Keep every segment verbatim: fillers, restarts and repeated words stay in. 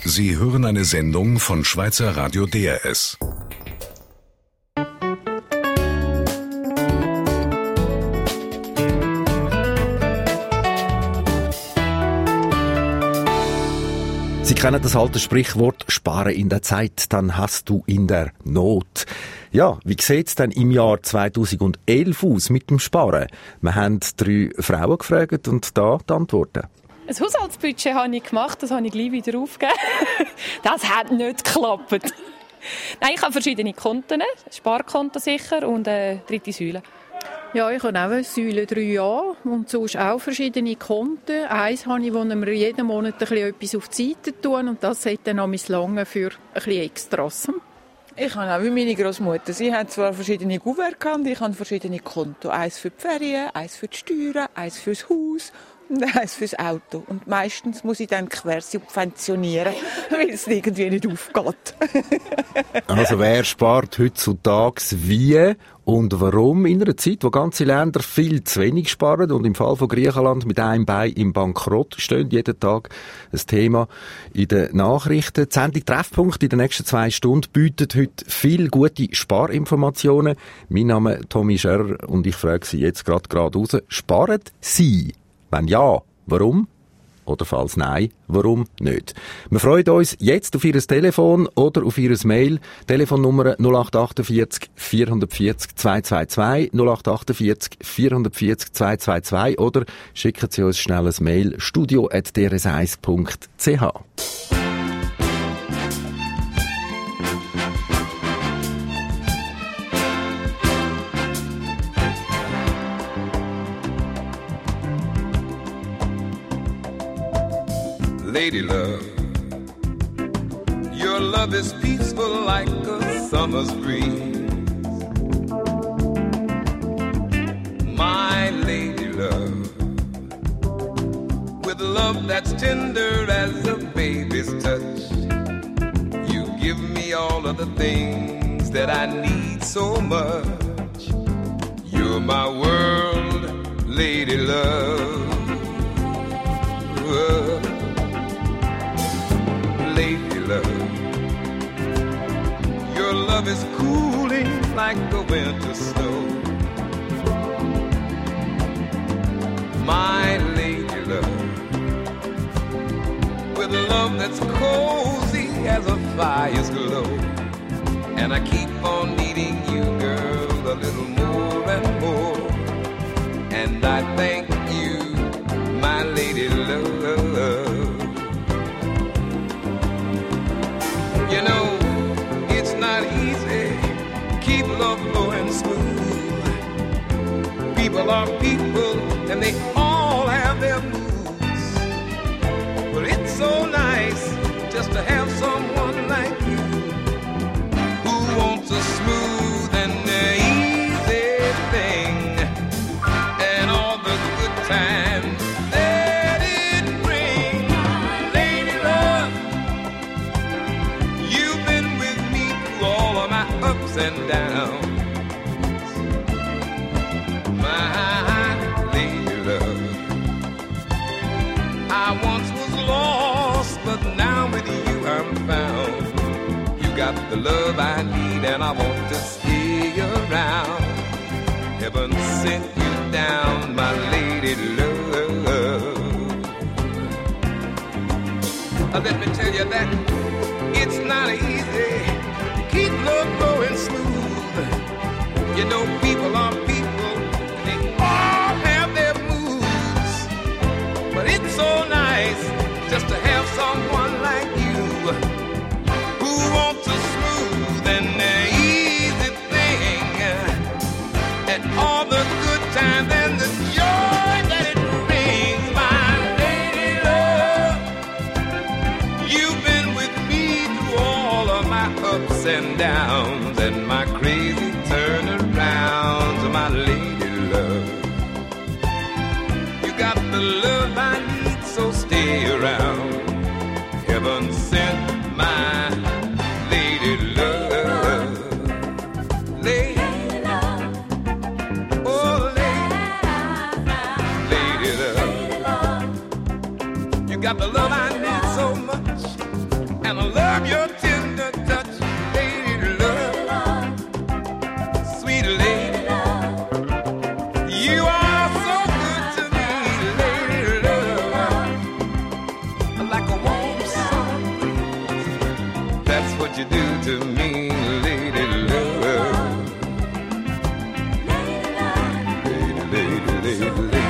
Sie hören eine Sendung von Schweizer Radio D R S. Sie kennen das alte Sprichwort, spare in der Zeit, dann hast du in der Not. Ja, wie sieht es denn im Jahr zweitausendelf aus mit dem Sparen? Wir haben drei Frauen gefragt und da die Antworten. Ein Haushaltsbudget habe ich gemacht, das habe ich gleich wieder aufgegeben. Das hat nicht geklappt. Nein, ich habe verschiedene Konten, Sparkonten sicher und eine dritte Säule. Ja, ich habe auch eine Säule drei A und sonst auch verschiedene Konten. Eins habe ich, wo wir jeden Monat ein bisschen etwas auf die Seite tun und das hat dann auch lange für ein bisschen Extras. Ich habe auch wie meine Großmutter. Sie hat zwar verschiedene Kuverts und ich habe verschiedene Konten. Eins für die Ferien, eins für die Steuern, eins fürs Haus und eins fürs Auto. Und meistens muss ich dann quersubventionieren, weil es irgendwie nicht aufgeht. Also wer spart heutzutage wie und warum in einer Zeit, wo ganze Länder viel zu wenig sparen und im Fall von Griechenland mit einem Bein im Bankrott stehen, jeden Tag ein Thema in den Nachrichten. Die Sendung Treffpunkt in den nächsten zwei Stunden bietet heute viele gute Sparinformationen. Mein Name ist Tommy Scherrer und ich frage Sie jetzt gerade geradeaus, sparen Sie? Wenn ja, warum? Oder falls nein, warum nicht? Wir freuen uns jetzt auf Ihr Telefon oder auf Ihr Mail. Telefonnummer null acht achtundvierzig vierhundertvierzig zweihundertzweiundzwanzig, null acht achtundvierzig vierhundertvierzig zweihundertzweiundzwanzig oder schicken Sie uns schnell ein Mail studio at d r s eins punkt c h. Lady love, your love is peaceful like a summer's breeze. My lady love, with love that's tender as a baby's touch, you give me all of the things that I need so much. You're my world, lady love. Uh, Lady love, your love is cooling like the winter snow. My lady love, with love that's cozy as a fire's glow. And I keep on needing you, girl, a little more and more. And I thank you, my lady love. You know, it's not easy, keep love flowing smooth. People are people, and they all have their moods. But it's so nice just to have someone like you who wants a smooth and easy thing, and all the good times that it brings. Lady love, you've been with me through all of my ups and downs. My lady love, I once was lost, but now with you I'm found. You got the love I need and I want to stay around. Heaven sent you down, my lady love. Uh, let me tell you that it's not easy to keep love going smooth. You know, people are people, they all have their moods. But it's so nice just to have someone like you who wants a smooth and easy thing, and all the good times and the joy that it brings. My lady love, you've been with me through all of my ups and downs and my crazy turnarounds. My lady love, you got the love I need, so stay around. Heaven sent my lady love. Lady love, oh lady, lady love, you got the love I need so much. love your tender touch, lady love, sweet lady love. You are so good to me, lady love, like a warm sun. That's what you do to me, lady love. Lady, lady, lady, lady, lady.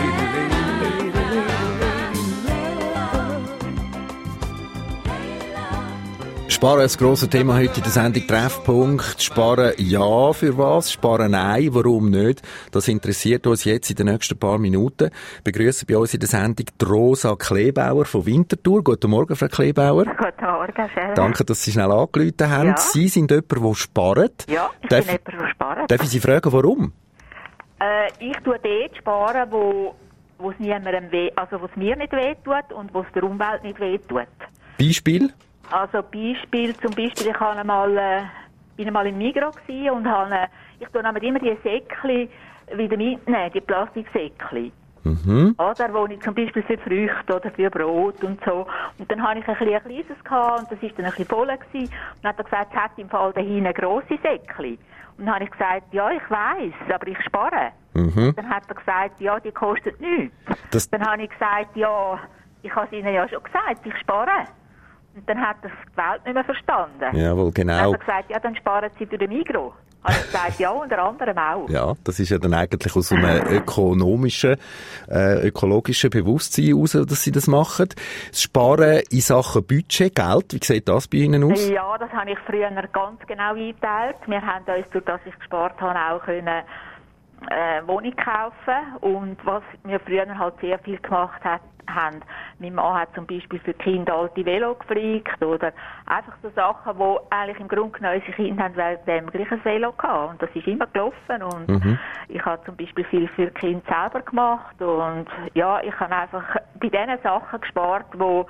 Sparen, ein grosses Thema heute in der Sendung Treffpunkt. Sparen ja, für was? Sparen nein, warum nicht? Das interessiert uns jetzt in den nächsten paar Minuten. Wir begrüssen bei uns in der Sendung die Rosa Kleebauer von Winterthur. Guten Morgen, Frau Kleebauer. Guten Morgen, schön. Danke, dass Sie schnell angerufen haben. Ja. Sie sind jemand, der spart. Ja, ich Darf, bin jemand, der spart. darf ich Sie fragen, warum? Äh, ich tue dort sparen, wo wo es niemandem weh, also wo es mir nicht wehtut und wo es der Umwelt nicht wehtut. Beispiel? Also Beispiel, zum Beispiel, ich habe einmal, äh, bin einmal im Migros gsi und habe, äh, ich tue nämlich immer die Säckchen wieder mitnehmen, die Plastiksäckchen. Mhm. Oder, wo ich zum Beispiel für Früchte oder für Brot und so. Und dann habe ich ein, bisschen ein kleines gehabt und das war dann ein bisschen voll gewesen. Und dann hat er gesagt, es hat im Fall dahinten grosse Säckchen. Und dann habe ich gesagt, ja, ich weiss, aber ich spare. Mhm. Dann hat er gesagt, ja, die kostet nichts. Das Dann habe ich gesagt, ja, ich habe es Ihnen ja schon gesagt, ich spare. Und dann hat er die Welt nicht mehr verstanden. Jawohl, Dann genau. hat er gesagt, ja, dann sparen Sie für den Migros. Habe ich gesagt, ja, unter anderem auch. Ja, das ist ja dann eigentlich aus einem ökonomischen, äh, ökologischen Bewusstsein heraus, dass Sie das machen. Das Sparen in Sachen Budget, Geld, wie sieht das bei Ihnen aus? Ja, das habe ich früher ganz genau eingeteilt. Wir haben uns, durch das ich gespart habe, auch können äh, Wohnung kaufen. Und was wir früher halt sehr viel gemacht hat, haben, mein Mann hat zum Beispiel für die Kinder alte Velo gefliegt oder einfach so Sachen, wo eigentlich im Grunde genommen unsere Kinder haben, weil wir gleich ein Velo gehabt und das ist immer gelaufen und Mhm. ich habe zum Beispiel viel für die Kinder selber gemacht und ja, ich habe einfach bei diesen Sachen gespart, wo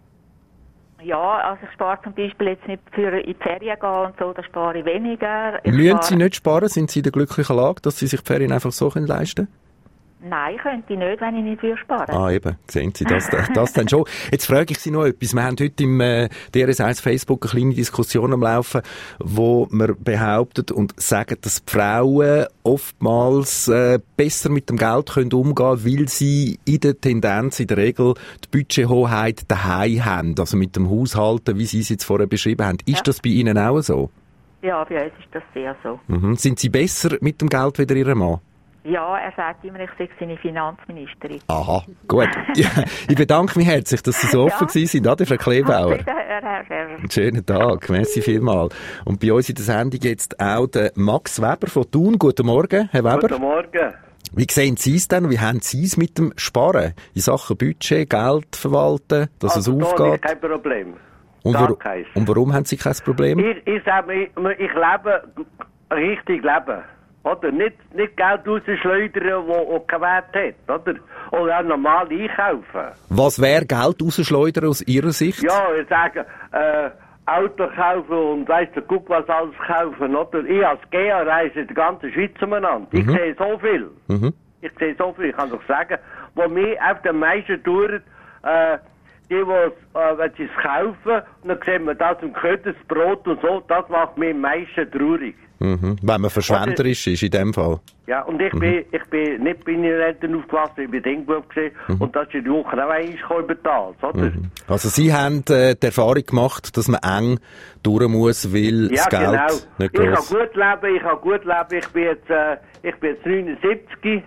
ja, also ich spare zum Beispiel jetzt nicht für in die Ferien gehen und so, da spare ich weniger. Ich Müssen spare- Sie nicht sparen? Sind Sie in der glücklichen Lage, dass Sie sich die Ferien einfach so können leisten können? Nein, könnte ich nicht, wenn ich nicht würde sparen. Ah, eben. Sehen Sie das, das dann schon. Jetzt frage ich Sie noch etwas. Wir haben heute im äh, D R S eins Facebook eine kleine Diskussion am Laufen, wo wir behaupten und sagen, dass die Frauen oftmals äh, besser mit dem Geld können umgehen, weil sie in der Tendenz, in der Regel, die Budgethoheit daheim haben. Also mit dem Haushalten, wie Sie es jetzt vorher beschrieben haben. Ist Ja. das bei Ihnen auch so? Ja, bei uns ist das sehr so. Mhm. Sind Sie besser mit dem Geld wie Ihr Mann? Ja, er sagt immer, ich sei seine Finanzministerin. Aha, gut. Ja, ich bedanke mich herzlich, dass Sie so offen Ja. gewesen sind, Adi, Frau Kleebauer. Bitte, Herr, Herr, Herr. Einen schönen Tag, merci vielmals. Und bei uns in der Sendung jetzt auch der Max Weber von Thun. Guten Morgen, Herr Weber. Guten Morgen. Wie sehen Sie es denn? Wie haben Sie es mit dem Sparen in Sachen Budget, Geld verwalten, dass Also es da aufgeht? ist kein Problem. Und, Gar wor- keins. und warum haben Sie kein Problem? Ich, ich sage, ich, ich lebe richtig leben. Oder? Nicht, nicht Geld rausschleudern, das keinen Wert hat. Oder? Oder auch normal einkaufen. Was wäre Geld rausschleudern aus Ihrer Sicht? Ja, ich sage, äh, Auto kaufen und weißt du, guck was alles kaufen. Oder? Ich als G E A reise die ganze Schweiz umeinander. Ich Mhm. sehe so viel. Mhm. Ich sehe so viel, ich kann doch sagen, wo mir auf den meisten Touren, äh, die, die äh, wenn sie es kaufen, und dann sehen wir das und können das Brot und so, das macht mich am meisten traurig. Mhm. Wenn man verschwenderisch ist, in dem Fall. Ja, und ich bin, ich bin nicht bei den Eltern aufgewachsen, ich bin Denkbub gesehen, und das ist in der Woche auch einmal bezahlt, oder? Also Sie haben äh, die Erfahrung gemacht, dass man eng durch muss, weil Ja, das Geld genau. nicht Ich kann gross... gut leben, ich kann gut leben, ich bin jetzt, äh, ich bin jetzt neunundsiebzig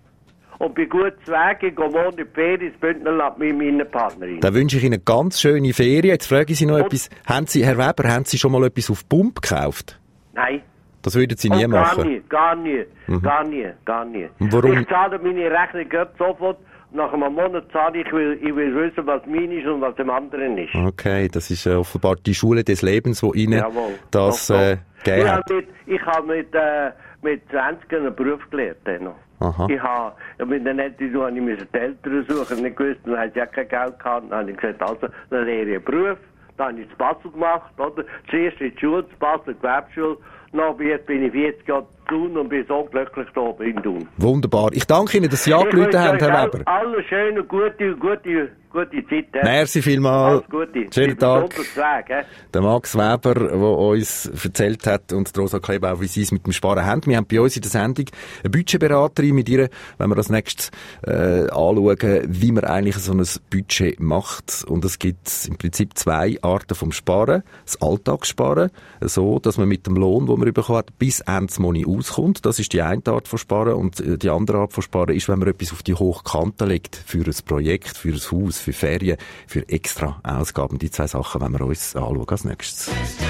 und bin gut zu Wege, ich gehe morgen in die Ferien ins Bündnerland mit meiner Partnerin. Da wünsche ich Ihnen ganz schöne Ferien. Jetzt frage ich Sie noch Und- etwas. Haben Sie, Herr Weber, haben Sie schon mal etwas auf Pump gekauft? Nein. Das würden Sie nie Oh, gar machen. nie, gar nie, gar nie, gar nie. Und warum- Ich zahle meine Rechnung gerade sofort, nach einem Monat zahle ich, will, ich will wissen, was mein ist und was dem anderen ist. Okay, das ist äh, offenbar die Schule des Lebens, wo Ihnen Jawohl. das Doch, doch. äh, gegeben Ich hat. habe mit, ich habe mit, äh, mit zwanzig einen Beruf gelernt. Dann noch. Aha. Ich habe, ja, mit den Eltern so, habe ich müssen die Eltern suchen, nicht gewusst, dann haben sie ja kein Geld gehabt. Dann habe ich gesagt, also, dann lehre ich einen Beruf. Dann habe ich das Basel gemacht, oder? Zuerst in die Schule, das Basel, Gewerbeschule. Noch jetzt bin ich vierzig Jahre Thun und bin so glücklich da oben in Thun. Wunderbar. Ich danke Ihnen, dass Sie angerufen haben, Herr Weber. Alles schöne, gute, gute, gute Zeit. He? Merci vielmals. Alles Gute. Schönen Tag. Weg, der Max Weber, der uns erzählt hat, und Rosa Kleber auch, wie sie es mit dem Sparen haben. Wir haben bei uns in der Sendung eine Budgetberaterin mit ihr, wenn wir als nächstes äh, anschauen, wie man eigentlich so ein Budget macht. Und es gibt im Prinzip zwei Arten vom Sparen. Das Alltagssparen, so, dass man mit dem Lohn, den man bekommen hat, bis Ende Monat auskommt. Das ist die eine Art von Sparen. Und die andere Art von Sparen ist, wenn man etwas auf die Hochkante legt für ein Projekt, für ein Haus, für Ferien, für extra Ausgaben. Die zwei Sachen wollen wir uns anschauen als nächstes.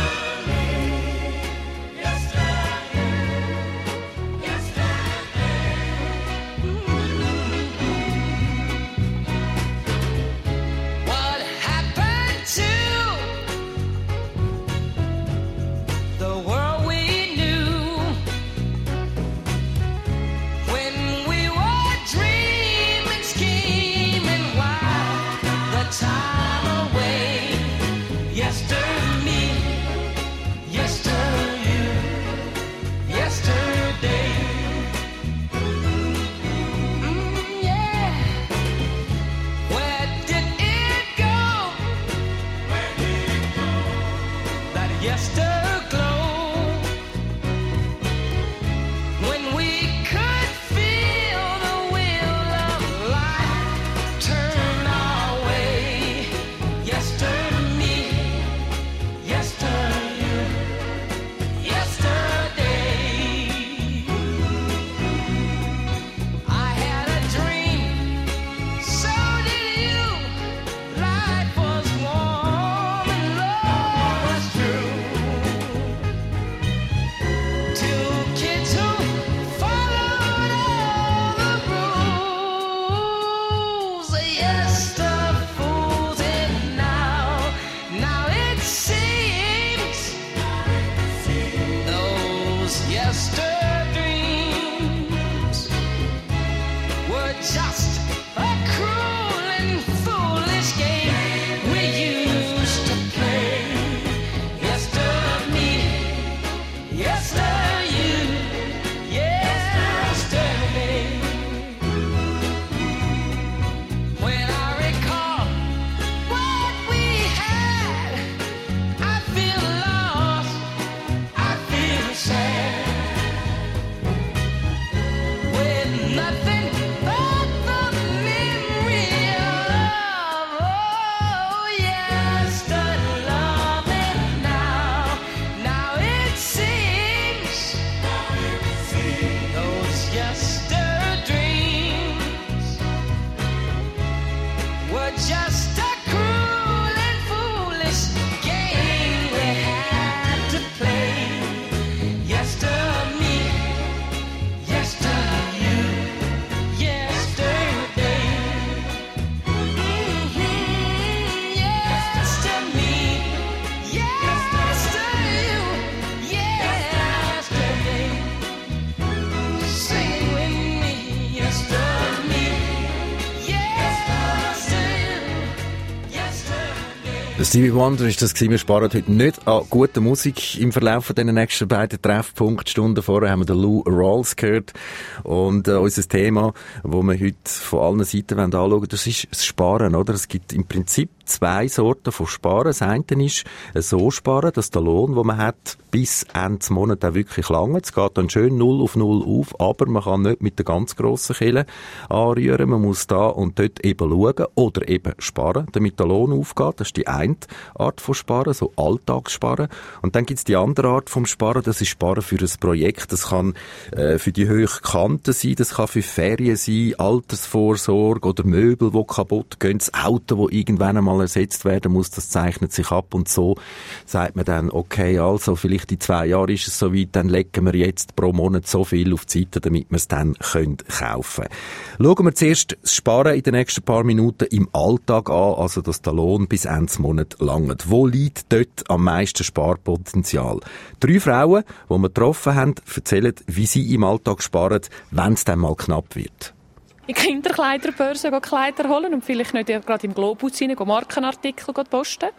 Stevie Wonder ist das gewesen. Wir sparen heute nicht an guter Musik im Verlauf von den nächsten beiden Treffpunktstunden. Vorher haben wir den Lou Rawls gehört. Und äh, unser Thema, das wir heute von allen Seiten anschauen wollen, das ist das Sparen, oder? Es gibt im Prinzip zwei Sorten von Sparen. Das eine ist so sparen, dass der Lohn, den man hat, bis Ende Monat auch wirklich lange. Es geht dann schön null auf null auf, aber man kann nicht mit der ganz grossen Kille anrühren. Man muss da und dort eben schauen oder eben sparen, damit der Lohn aufgeht. Das ist die eine Art von Sparen, so Alltagssparen. Und dann gibt es die andere Art vom Sparen, das ist Sparen für ein Projekt. Das kann äh, für die Hochkante sein, das kann für Ferien sein, Altersvorsorge oder Möbel, die kaputt gehen, das Auto, das irgendwann einmal ersetzt werden muss, das zeichnet sich ab. Und so sagt man dann, okay, also vielleicht in zwei Jahren ist es soweit, dann legen wir jetzt pro Monat so viel auf die Seite, damit wir es dann können kaufen können. Schauen wir zuerst das Sparen in den nächsten paar Minuten im Alltag an, also dass der Lohn bis Ende Monat langt. Wo liegt dort am meisten Sparpotenzial? Drei Frauen, die wir getroffen haben, erzählen, wie sie im Alltag sparen, wenn es dann mal knapp wird. In Kinderkleiderbörse Kleider holen und vielleicht nicht gerade im Globus rein Markenartikel posten.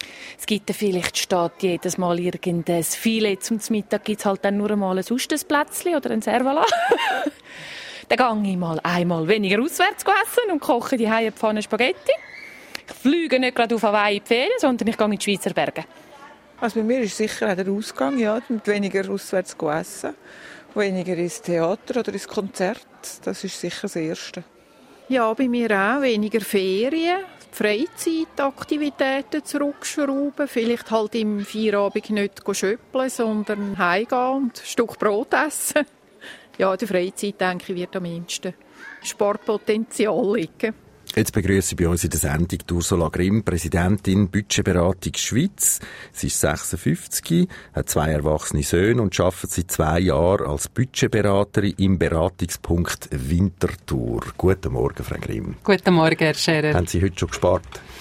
Es gibt dann vielleicht, statt jedes Mal irgendein Filet zum Mittag, gibt es halt dann nur einmal ein Austensplätzchen oder ein Servala. Dann gehe ich mal einmal weniger auswärts essen und koche die Hause Pfanne Spaghetti. Ich fliege nicht gerade auf Hawaii in die Ferien, sondern ich gehe in die Schweizer Berge. Also bei mir ist sicher auch der Ausgang, ja, mit weniger auswärts essen, weniger ins Theater oder ins Konzert. Das ist sicher das Erste. Ja, bei mir auch. Weniger Ferien, Freizeitaktivitäten zurückschrauben. Vielleicht halt im Feierabend nicht schöppeln, sondern heimgehen und ein Stück Brot essen. Ja, in der Freizeit, denke ich, wird am ehesten Sportpotenzial liegen. Jetzt begrüße ich bei uns in der Sendung Ursula Grimm, Präsidentin Budgetberatung Schweiz. Sie ist sechsundfünfzig, hat zwei erwachsene Söhne und arbeitet seit zwei Jahren als Budgetberaterin im Beratungspunkt Winterthur. Guten Morgen, Frau Grimm. Guten Morgen, Herr Scherer. Haben Sie heute schon gespart?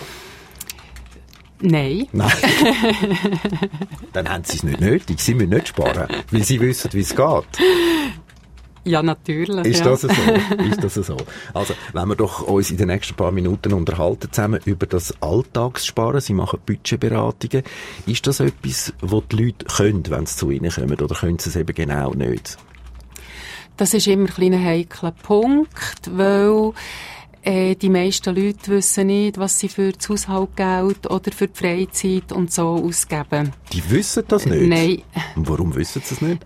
Nein. Nein. Dann haben Sie es nicht nötig. Sie müssen nicht sparen, weil Sie wissen, wie es geht. Ja, natürlich. Ist ja. das so? Ist das so? Also, wenn wir doch uns in den nächsten paar Minuten unterhalten zusammen über das Alltagssparen, Sie machen Budgetberatungen, ist das etwas, was die Leute können, wenn sie zu Ihnen kommen, oder können sie es eben genau nicht? Das ist immer ein kleiner heikler Punkt, weil äh, die meisten Leute wissen nicht, was sie für das Haushaltsgeld oder für die Freizeit und so ausgeben. Die wissen das nicht? Nein. Und warum wissen sie es nicht?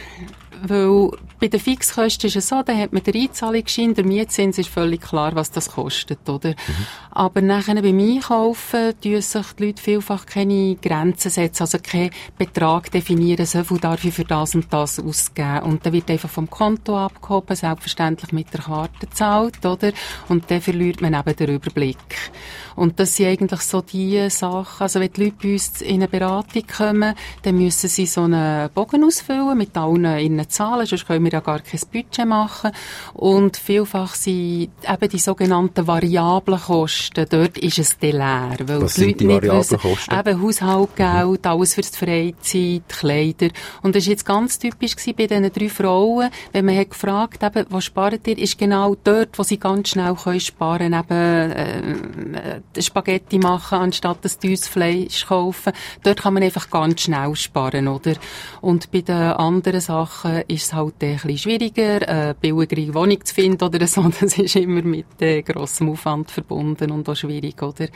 Weil bei den Fixkosten ist es so, da hat man den Einzahlungsschein, der Mietzins ist völlig klar, was das kostet, oder? Mhm. Aber nachher beim Einkaufen tun sich die Leute vielfach keine Grenzen setzen, also keinen Betrag definieren, so viel darf ich für das und das ausgeben. Und dann wird einfach vom Konto abgehoben, selbstverständlich mit der Karte gezahlt, oder? Und dann verliert man eben den Überblick. Und das sind eigentlich so die Sachen, also wenn die Leute bei uns in eine Beratung kommen, dann müssen sie so einen Bogen ausfüllen mit allen ihren Zahlen, sonst können wir ja gar kein Budget machen. Und vielfach sind eben die sogenannten variablen Kosten, dort ist es dann leer. Weil Was die sind Leute die nicht variablen wissen, Kosten? Eben Haushaltsgeld, mhm. alles für die Freizeit, Kleider. Und das war jetzt ganz typisch gewesen bei diesen drei Frauen, wenn man hat gefragt, eben, was spart ihr, ist genau dort, wo sie ganz schnell können sparen können, eben äh, Spaghetti machen, anstatt das teures Fleisch kaufen. Dort kann man einfach ganz schnell sparen, oder? Und bei den anderen Sachen ist es halt ein bisschen schwieriger, eine billigere Wohnung zu finden oder so. Das ist immer mit äh, grossem Aufwand verbunden und auch schwierig, oder?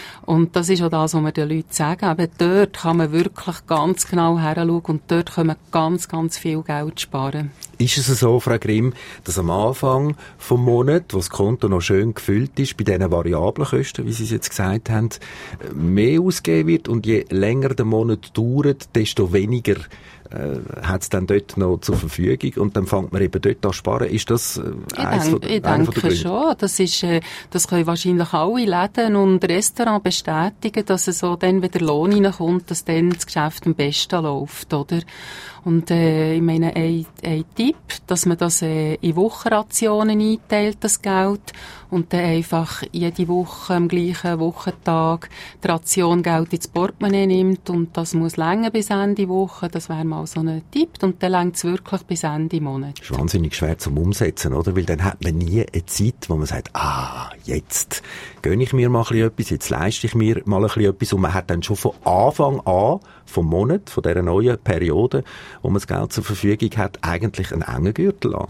Und das ist auch das, was wir den Leuten sagen. Aber dort kann man wirklich ganz genau heranschauen und dort können wir ganz, ganz viel Geld sparen. Ist es so, Frau Grimm, dass am Anfang vom Monat, wo das Konto noch schön gefüllt ist, bei diesen variablen Kosten, wie Sie es jetzt gesagt haben, mehr ausgegeben wird und je länger der Monat dauert, desto weniger äh, hat es dann dort noch zur Verfügung und dann fängt man eben dort an zu sparen. Ist das äh, ich eins denk, von, ich einer denke von der Gründe? schon. Das ist, äh, das können wahrscheinlich alle Läden und Restaurants bestätigen, dass es so dann, wenn der Lohn reinkommt, dass dann das Geschäft am besten läuft, oder? Und äh, ich meine, ein, ein Tipp, dass man das äh, in Wochenrationen einteilt, das Geld, und dann einfach jede Woche am gleichen Wochentag die Ration Geld ins Portemonnaie nimmt und das muss länger bis Ende Woche, das wäre mal so ein Tipp, und dann reicht es wirklich bis Ende Monat. Das ist wahnsinnig schwer zum Umsetzen, oder? Weil dann hat man nie eine Zeit, wo man sagt, ah, jetzt gönne ich mir mal ein bisschen etwas, jetzt leiste ich mir mal ein bisschen etwas, und man hat dann schon von Anfang an, vom Monat, von dieser neuen Periode, wo man das Geld zur Verfügung hat, eigentlich einen engen Gürtel an.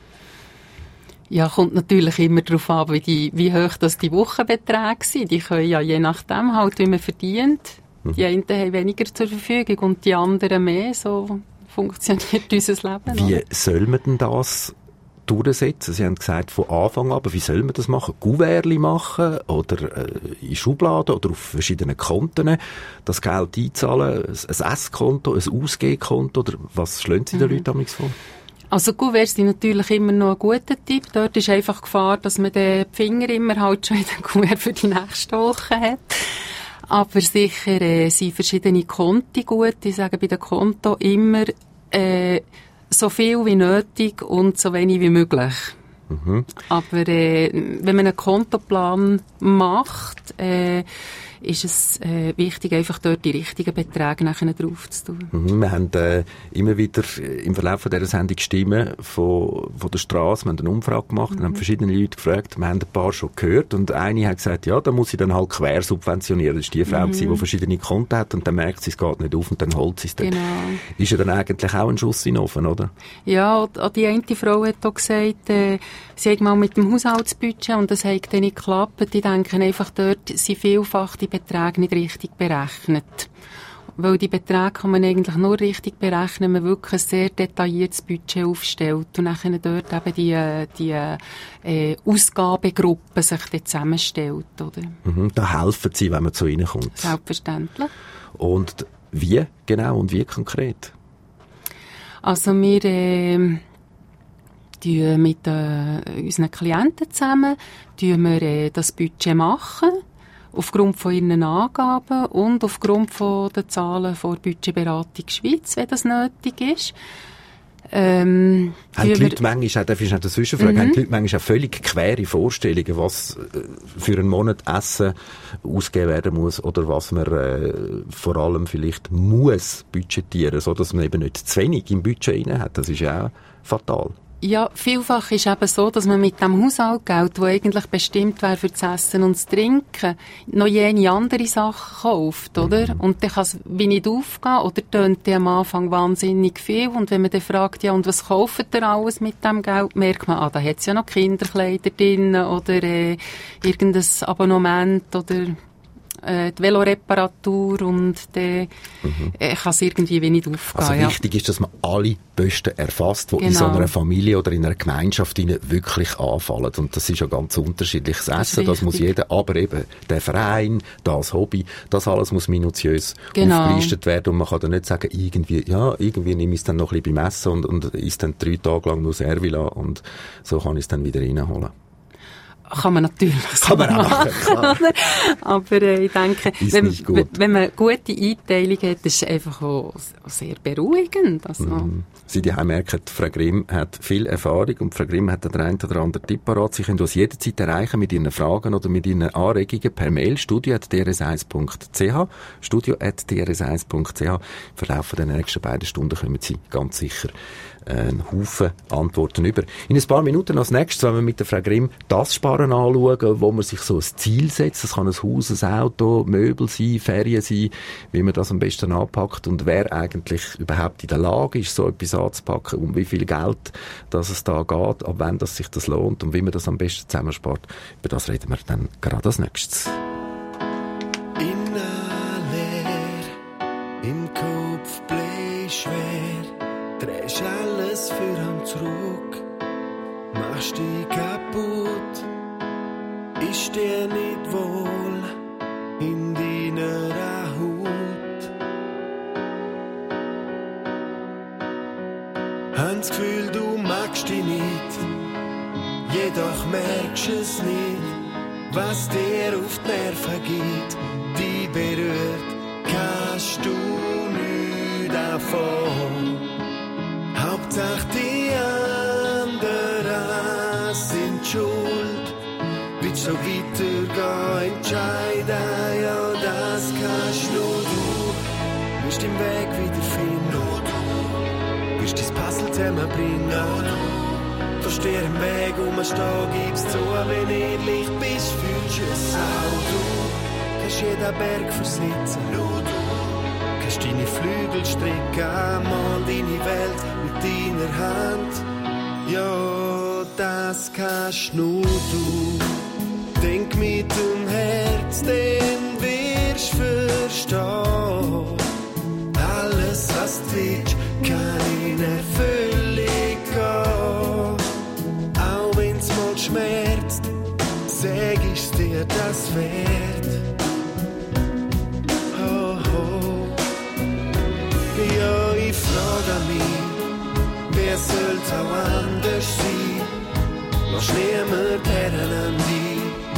Ja, kommt natürlich immer darauf an, wie, die, wie hoch das die Wochenbeträge sind. Die können ja je nachdem halt, wie man verdient. Mhm. Die einen haben weniger zur Verfügung und die anderen mehr. So funktioniert unser Leben. Wie oder? soll man denn das durchsetzen? Sie haben gesagt, von Anfang an, aber wie soll man das machen? Kuvertli machen oder äh, in Schubladen oder auf verschiedenen Konten das Geld einzahlen? Ein Esskonto, ein Ausgehkonto oder was schlagen Sie den mhm. Leuten damals vor? Also Kuverts sind natürlich immer noch ein guter Tipp. Dort ist einfach Gefahr, dass man den Finger immer halt schon in den Kuvert für die nächste Woche hat. Aber sicher äh, sind verschiedene Konti gut. Ich sage bei den Konto immer äh, so viel wie nötig und so wenig wie möglich. Mhm. Aber äh, wenn man einen Kontoplan macht, äh, ist es äh, wichtig, einfach dort die richtigen Beträge nachher drauf zu tun. Mhm, wir haben äh, immer wieder im Verlauf dieser Sendung Stimmen von, von der Straße, wir haben eine Umfrage gemacht, mhm. und haben verschiedene Leute gefragt, wir haben ein paar schon gehört und eine hat gesagt, ja, da muss ich dann halt quer subventionieren. Das war die Frau, mhm. die verschiedene Konten hat und dann merkt sie, es geht nicht auf und dann holt sie es dann. Genau. Ist ja dann eigentlich auch ein Schuss in den Ofen, oder? Ja, die eine Frau hat auch gesagt, äh, sie hat mal mit dem Haushaltsbudget und das hat dann nicht geklappt. Die denken einfach, dort sind vielfach die Beträge nicht richtig berechnet. Weil die Beträge kann man eigentlich nur richtig berechnen, wenn man wirklich ein sehr detailliertes Budget aufstellt und dann dort eben die, die äh, Ausgabegruppe sich dann zusammenstellt. Oder? Mhm, da helfen sie, wenn man zu ihnen kommt. Selbstverständlich. Und wie genau und wie konkret? Also wir äh, tun mit äh, unseren Klienten zusammen tun wir, äh, das Budget machen, aufgrund von ihren Angaben und aufgrund von den Zahlen von der Budgetberatung Schweiz, wenn das nötig ist. Ähm, haben die Leute manchmal, darf ich noch dazwischen fragen, mhm. haben die Leute manchmal auch völlig quere Vorstellungen, was für einen Monat Essen ausgegeben werden muss oder was man äh, vor allem vielleicht muss budgetieren, so dass man eben nicht zu wenig im Budget rein hat. Das ist ja auch fatal. Ja, vielfach ist eben so, dass man mit dem Haushaltsgeld, das eigentlich bestimmt wäre für das Essen und das Trinken, noch jene andere Sachen kauft, oder? Mhm. Und dann kann es wie nicht aufgehen, oder tönt am Anfang wahnsinnig viel. Und wenn man dann fragt, ja, und was kauft ihr alles mit dem Geld, merkt man, ah, da hat es ja noch Kinderkleider drin, oder äh, irgendein Abonnement, oder die Veloreparatur und dann mhm. äh, kann es irgendwie wenig aufgehen. Also ja. wichtig ist, dass man alle Posten erfasst, die genau. in so einer Familie oder in einer Gemeinschaft wirklich anfallen. Und das ist ja ganz unterschiedliches Essen, das, das muss jeder, aber eben der Verein, das Hobby, das alles muss minutiös genau. aufgelistet werden und man kann dann nicht sagen, irgendwie, ja, irgendwie nehme ich es dann noch ein bisschen beim Essen und, und isst dann drei Tage lang nur Servila und so kann ich es dann wieder reinholen. Kann man natürlich Kann man auch machen, klar. Aber äh, ich denke, wenn, wenn man eine gute Einteilung hat, ist es einfach auch sehr beruhigend. Also. Mhm. Sie die haben merken, Frau Grimm hat viel Erfahrung und Frau Grimm hat den einen oder anderen Tipp parat. Sie können uns jederzeit erreichen mit Ihren Fragen oder mit Ihren Anregungen per Mail studio at d r s eins punkt c h studio at d r s eins punkt c h. Im Verlauf der nächsten beiden Stunden kommen Sie ganz sicher einen Haufen Antworten über. In ein paar Minuten als nächstes wollen wir mit der Frau Grimm das Sparen anschauen, wo man sich so ein Ziel setzt. Das kann ein Haus, ein Auto, Möbel sein, Ferien sein, wie man das am besten anpackt und wer eigentlich überhaupt in der Lage ist, so etwas anzupacken, um wie viel Geld dass es da geht, ab wann das sich das lohnt und wie man das am besten zusammenspart. Über das reden wir dann gerade als nächstes. Innen leer, im Kopf blei schwer, drehst alles für und zurück, machst dich kaputt, ist dir nicht wohl in deiner Haut. Hast das Gefühl, du magst dich nicht, jedoch merkst es nicht, was dir auf die Nerven geht, die berührt, kannst du nicht davon. Hauptsache die anderen sind schuld, willst du weitergehen, entscheiden, ja das kannst nur du, willst den Weg wiederfinden, nur du, willst dein Puzzle zusammenbringen, du stehst im Weg und man steht, gibst zu, wenn du ehrlich bist, fühlst du es auch du, kannst jeden Berg versitzen, nur du, kannst deine Flügel stricken, mal deine Welt mit deiner Hand, ja, das kannst nur du. Denk mit dem Herz, dann wirst du verstehen. Alles, was du willst, kann in Erfüllung gehen. Auch wenn's mal schmerzt, sag ich's dir, das wert. Oh, oh. Ja, ich frage mich, wer soll's auch anders sein? Lass niemand her an dich.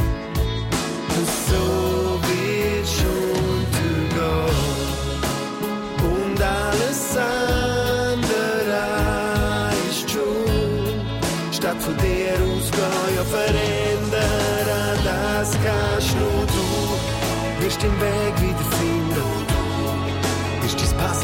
So wirst du untergehen. Und alles andere ist schuld. Statt von dir ausgehen, ja verändern, das kannst nur du. Wirst den Weg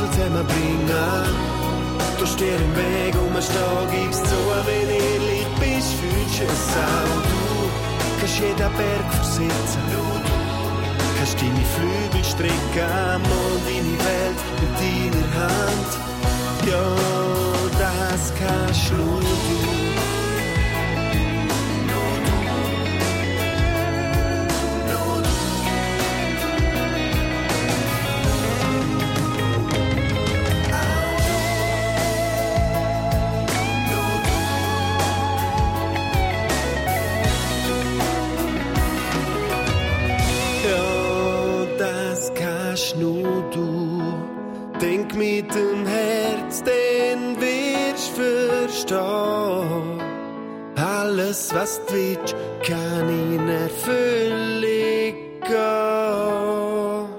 Schlüssel zusammenbringen. Du stehst im Weg und man steht, gibst zu, wenn du ehrlich bist, fühlst du es auch. Du kannst jeden Berg versetzen, kannst deine Flügel strecken und deine Welt mit deiner Hand. Ja, das kannst nur du. Nur du, denk mit dem Herz, dann wirst du verstehen. Alles, was du willst, kann in Erfüllung gehen.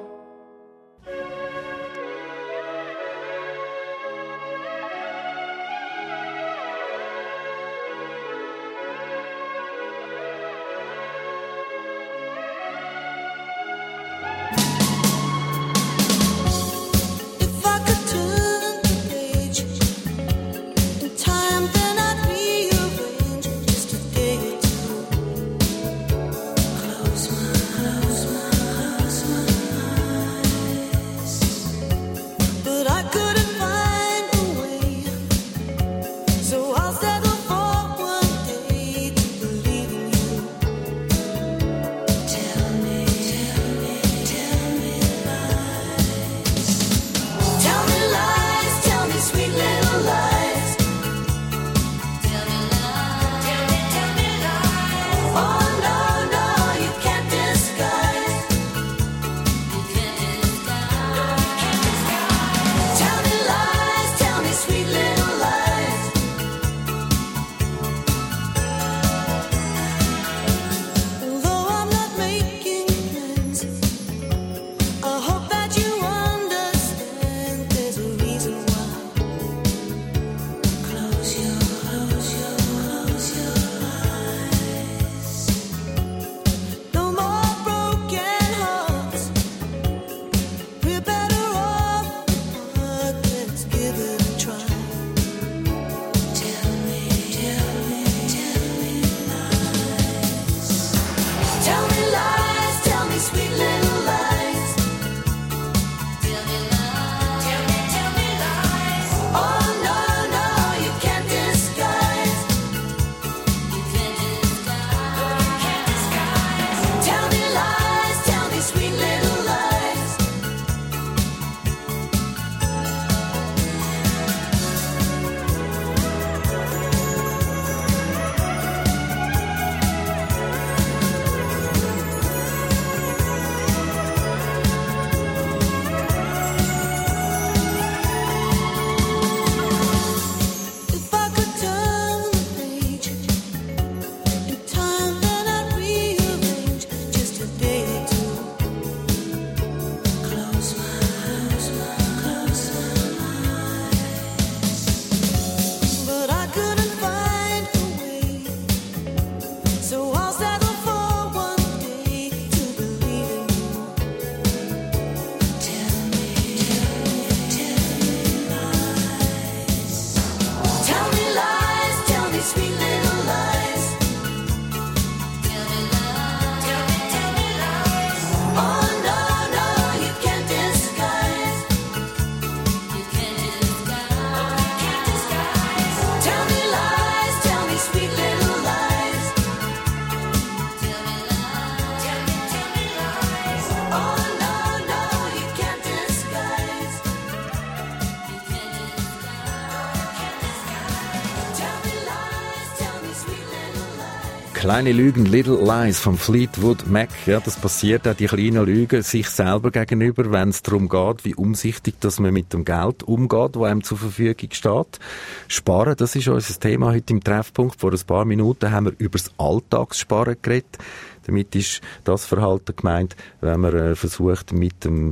Kleine Lügen, Little Lies von Fleetwood Mac. Ja, das passiert auch, die kleinen Lügen sich selber gegenüber, wenn es darum geht, wie umsichtig dass man mit dem Geld umgeht, das einem zur Verfügung steht. Sparen, das ist unser Thema heute im Treffpunkt. Vor ein paar Minuten haben wir über das Alltagssparen geredet. Damit ist das Verhalten gemeint, wenn man äh, versucht, mit dem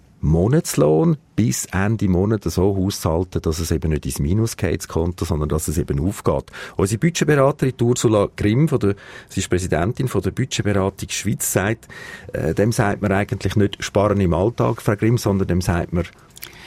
Monatslohn bis Ende Monat so haushalten, dass es eben nicht ins Minus geht, das Konto, sondern dass es eben aufgeht. Unsere Budgetberaterin Ursula Grimm, von der, sie ist Präsidentin von der Budgetberatung Schweiz, sagt, äh, dem sagt man eigentlich nicht Sparen im Alltag, Frau Grimm, sondern dem sagt man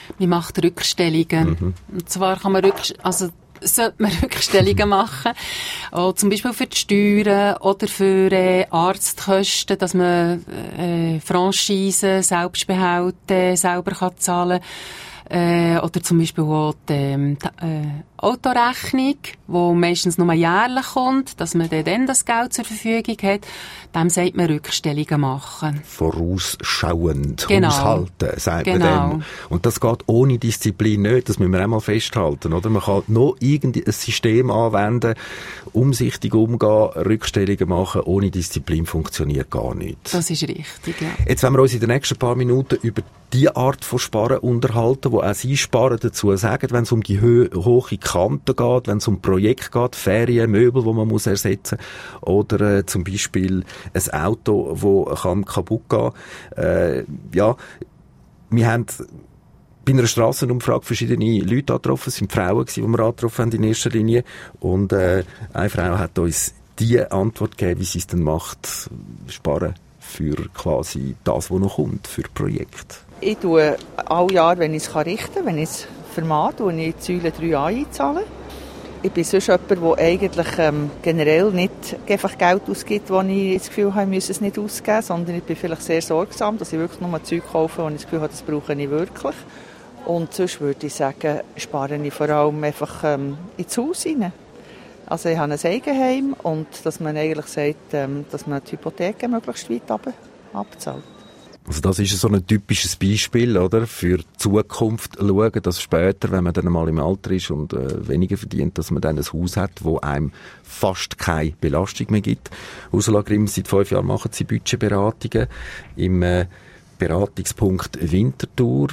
Man macht Rückstellungen. Mhm. Und zwar kann man Rückst- also sollte man Rückstellungen machen, auch zum Beispiel für die Steuern oder für äh, Arztkosten, dass man äh, Franchisen, Selbstbehalte selber kann zahlen kann. Äh, oder zum Beispiel auch die, ähm, die äh, Autorechnung, die meistens nur jährlich kommt, dass man dann das Geld zur Verfügung hat. Dem sagt man Rückstellungen machen. Vorausschauend, genau. Haushalten, sagt genau. man dem. Und das geht ohne Disziplin nicht, das müssen wir einmal festhalten. Oder? Man kann noch irgendein System anwenden, umsichtig umgehen, Rückstellungen machen, ohne Disziplin funktioniert gar nicht. Das ist richtig, ja. Jetzt wollen wir uns in den nächsten paar Minuten über die Art von Sparen unterhalten, wo auch Sie Sparen dazu sagen, wenn es um die hö- hohe Kante geht, wenn es um Projekte geht, Ferien, Möbel, die man muss ersetzen oder äh, zum Beispiel ein Auto, das kann kaputt gehen. Äh, ja, wir haben bei einer Strassenumfrage verschiedene Leute angetroffen, es waren Frauen, die wir angetroffen haben in erster Linie, und äh, eine Frau hat uns die Antwort gegeben, wie sie es dann macht, sparen für quasi das, was noch kommt, für Projekte. Ich tue alle Jahre, wenn ich es richten kann, wenn ich es vermag, tue ich die Säule drei a einzahlen. Ich bin sonst jemand, der eigentlich ähm, generell nicht einfach Geld ausgibt, wo ich das Gefühl habe, ich müsse es nicht ausgeben, sondern ich bin vielleicht sehr sorgsam, dass ich wirklich nur Zeug kaufe, wo ich das Gefühl habe, das brauche ich wirklich. Und sonst würde ich sagen, spare ich vor allem einfach ähm, ins Haus rein. Also ich habe ein Eigenheim, und dass man eigentlich sagt, ähm, dass man die Hypotheken möglichst weit ab- abzahlt. Also das ist so ein typisches Beispiel, oder? Für die Zukunft schauen, dass später, wenn man dann mal im Alter ist und äh, weniger verdient, dass man dann ein Haus hat, wo einem fast keine Belastung mehr gibt. Ursula Grimm, seit fünf Jahren machen Sie Budgetberatungen im äh, Beratungspunkt Winterthur.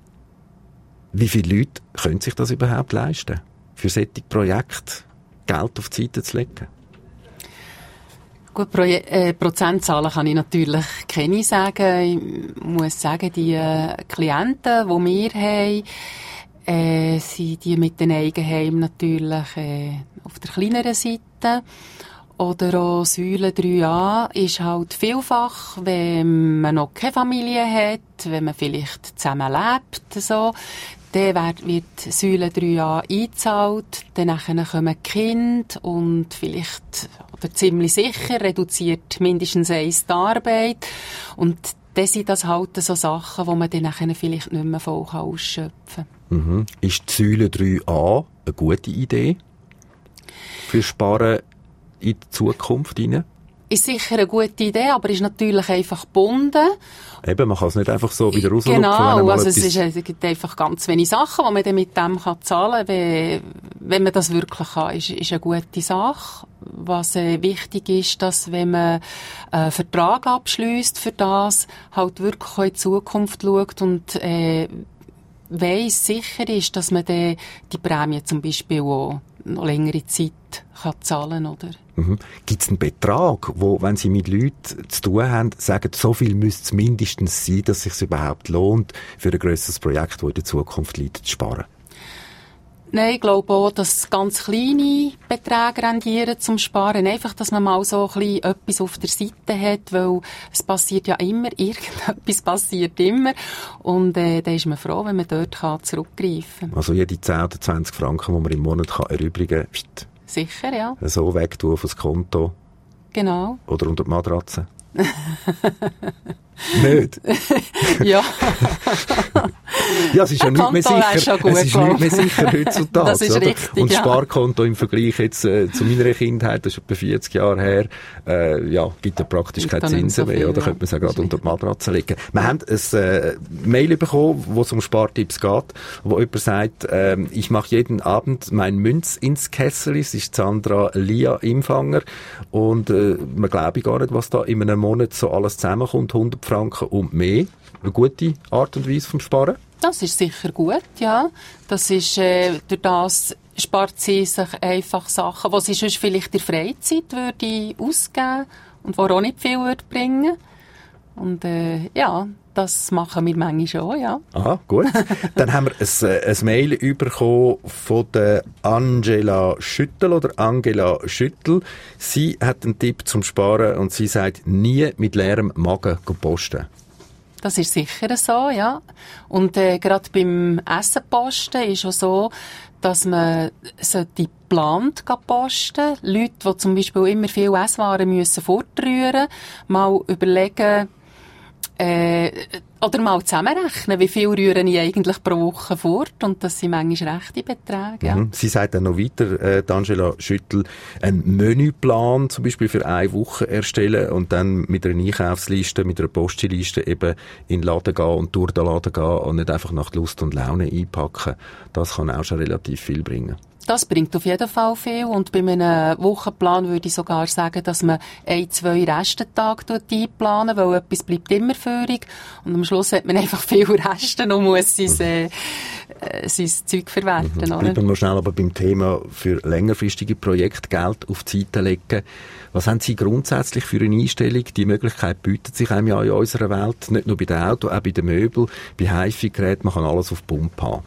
Wie viele Leute können sich das überhaupt leisten, für solche Projekte Geld auf die Seite zu legen? Gut, Pro- äh, Prozentzahlen kann ich natürlich keine sagen. Ich muss sagen, die äh, Klienten, die wir haben, äh, sind die mit den Eigenheimen natürlich äh, auf der kleineren Seite. Oder auch Säule drei a ist halt vielfach, wenn man noch keine Familie hat, wenn man vielleicht zusammen lebt, so. Dann wird Säule drei a eingezahlt, dann kommen die Kinder und vielleicht, oder ziemlich sicher, reduziert mindestens eins die Arbeit. Und dann sind das halt so Sachen, die man dann vielleicht nicht mehr voll ausschöpfen kann. Mhm. Ist die Säule drei a eine gute Idee für Sparen in die Zukunft hinein? Ist sicher eine gute Idee, aber ist natürlich einfach gebunden. Eben, man kann es nicht einfach so wieder rauslupfen. Genau, also es, ist, es gibt einfach ganz wenige Sachen, die man dann mit dem kann zahlen kann. Wenn, wenn man das wirklich kann, ist, ist eine gute Sache. Was äh, wichtig ist, dass wenn man einen Vertrag abschliesst für das, halt wirklich auch in die Zukunft schaut und äh, weiss, sicher ist, dass man dann die Prämie zum Beispiel auch noch längere Zeit kann zahlen, oder? Mhm. Gibt es einen Betrag, wo, wenn Sie mit Leuten zu tun haben, sagen, so viel müsste es mindestens sein, dass es sich überhaupt lohnt, für ein grösseres Projekt, das in der Zukunft liegt, zu sparen? Nein, ich glaube auch, dass ganz kleine Beträge rendieren zum Sparen. Einfach, dass man mal so ein bisschen etwas auf der Seite hat, weil es passiert ja immer, irgendetwas passiert immer. Und äh, da ist man froh, wenn man dort kann zurückgreifen kann. Also jede zehn oder zwanzig Franken, die man im Monat kann erübrigen kann, sicher, ja. So wegtun auf das Konto. Genau. Oder unter die Matratze. Nicht? Ja. Ja, es ist ja nicht mehr sicher. Gut, es ist nicht mehr sicher heutzutage. Das ist oder? richtig, Und das ja. Sparkonto im Vergleich jetzt äh, zu meiner Kindheit, das ist etwa vierzig Jahre her, äh, ja, gibt ja praktisch keine Zinsen so mehr, oder? Ja. Könnte man es ja gerade unter die Matratze legen. Wir haben ein äh, Mail bekommen, wo es um Spartipps geht, wo jemand sagt, äh, ich mache jeden Abend mein Münz ins Kessel. Es ist Sandra Lia Imfanger, und äh, man glaube gar nicht, was da in einem Monat so alles zusammenkommt, hundert Franken und mehr. Eine gute Art und Weise vom Sparen? Das ist sicher gut, ja. Das ist, äh, durch das spart sie sich einfach Sachen, die sie sonst vielleicht in der Freizeit würde ausgeben und die auch nicht viel würde bringen. Und, äh, ja, das machen wir manchmal schon, ja. Aha, gut. Dann haben wir ein, ein Mail bekommen von der Angela Schüttel oder Angela Schüttel. Sie hat einen Tipp zum Sparen und sie sagt, nie mit leerem Magen posten. Das ist sicher so, ja. Und äh, gerade beim Essenposten ist es so, dass man sollte geplant posten. Leute, die zum Beispiel immer viel Esswaren müssen fortrühren, mal überlegen, äh, oder mal zusammenrechnen, wie viel rühre ich eigentlich pro Woche fort. Und das sind manchmal rechte Beträge. Ja. Mhm. Sie sagt dann noch weiter, äh, Angela Schüttel, einen Menüplan zum Beispiel für eine Woche erstellen und dann mit einer Einkaufsliste, mit einer Postliste eben in den Laden gehen und durch den Laden gehen und nicht einfach nach Lust und Laune einpacken. Das kann auch schon relativ viel bringen. Das bringt auf jeden Fall viel. Und bei einem Wochenplan würde ich sogar sagen, dass man ein, zwei Restetage einplanen, weil etwas bleibt immer führig. Und am Schluss hat man einfach viel Resten und muss sein, äh, äh, sein Zeug verwerten. Mhm. Bleiben wir noch schnell aber beim Thema für längerfristige Projekte Geld auf die Seite legen. Was haben Sie grundsätzlich für eine Einstellung? Die Möglichkeit bietet sich einem ja in unserer Welt, nicht nur bei den Autos, auch bei den Möbeln, bei HiFi-Geräten, man kann alles auf Pump haben.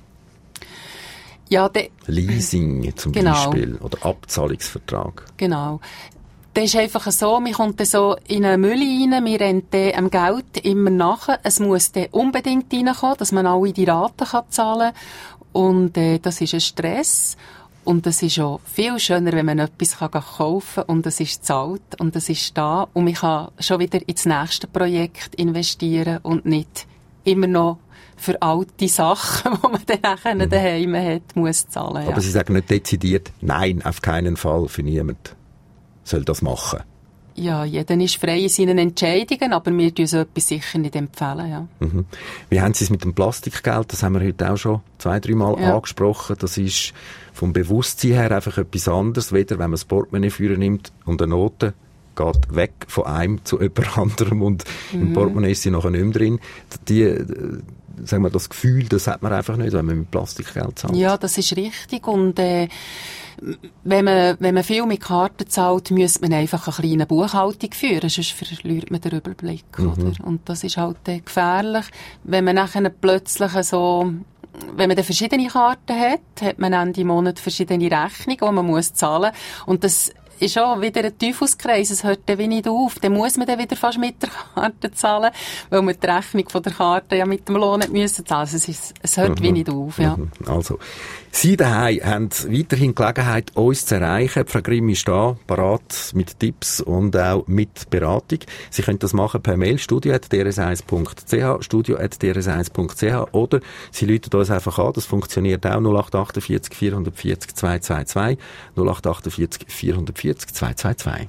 Ja, de, Leasing zum genau. Beispiel oder Abzahlungsvertrag. Genau. Das ist einfach so, man kommt dann so in eine Mülle rein, wir rennen dem Geld immer nach. Es muss dann unbedingt reinkommen, dass man alle die Raten kann zahlen kann. Und äh, das ist ein Stress. Und es ist auch viel schöner, wenn man etwas kann kaufen kann und es ist zahlt und es ist da. Und man kann schon wieder ins nächste Projekt investieren und nicht immer noch für alte Sachen, die man dann nachher mhm. daheim hat, muss zahlen. Ja. Aber Sie sagen nicht dezidiert, nein, auf keinen Fall, für niemand soll das machen. Ja, jeder ist frei in seinen Entscheidungen, aber wir empfehlen so etwas sicher nicht. Empfehlen, ja. Mhm. Wie haben Sie es mit dem Plastikgeld? Das haben wir heute auch schon zwei, drei Mal ja. angesprochen. Das ist vom Bewusstsein her einfach etwas anderes, weder wenn man das Portemonnaie führen nimmt und eine Note geht weg von einem zu jemand anderem und mhm. im Portemonnaie ist sie nachher nicht mehr drin. Die, sagen wir, das Gefühl, das hat man einfach nicht, wenn man mit Plastikgeld zahlt. Ja, das ist richtig. Und äh, wenn man, wenn man viel mit Karten zahlt, müsste man einfach eine kleine Buchhaltung führen, sonst verliert man den Überblick. Mhm. Oder? Und das ist halt äh, gefährlich. Wenn man nachher plötzlich so, wenn man dann verschiedene Karten hat, hat man Ende Monat verschiedene Rechnungen, die man muss zahlen. Und das ist auch wieder ein Teufelskreis. Es hört dann wie nicht auf. Dann muss man dann wieder fast mit der Karte zahlen, weil man die Rechnung von der Karte ja mit dem Lohn nicht müssen zahlen. Also es, ist, es hört mhm. wie nicht auf, ja. Also, Sie daheim haben weiterhin Gelegenheit, uns zu erreichen. Frau Grimm ist da, parat mit Tipps und auch mit Beratung. Sie können das machen per Mail, studio at d r s eins punkt c h, studio at d r s eins punkt c h, oder Sie rufen uns einfach an. Das funktioniert auch null acht achtundvierzig vierhundertvierzig zweihundertzweiundzwanzig, null acht achtundvierzig vierhundertvierzig zweihundertzweiundzwanzig.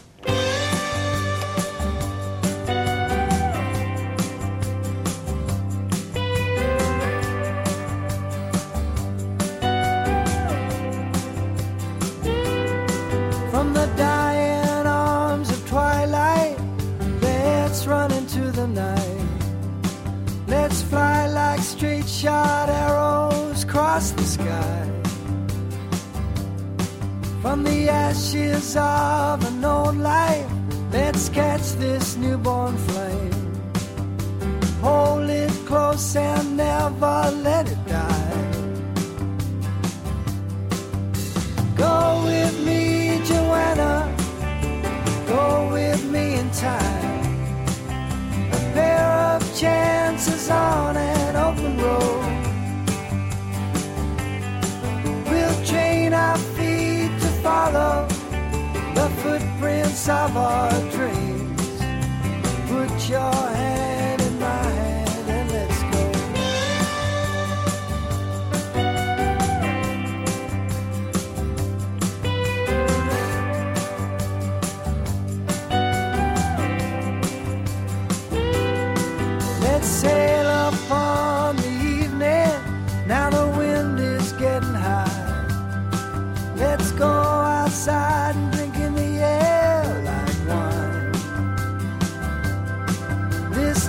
From the dying arms of twilight, let's run into the night. Let's fly like straight shot arrows across the sky. From the ashes of an old life, let's catch this newborn flame. Hold it close and never let it die. Go with me, Joanna, go with me in time. A pair of chances on an open road. We'll train our feet to follow the footprints of our dreams. Put your hand in my hand and let's go. Let's sail upon the evening, now the wind is getting high. Let's go outside and drink in the air like wine. This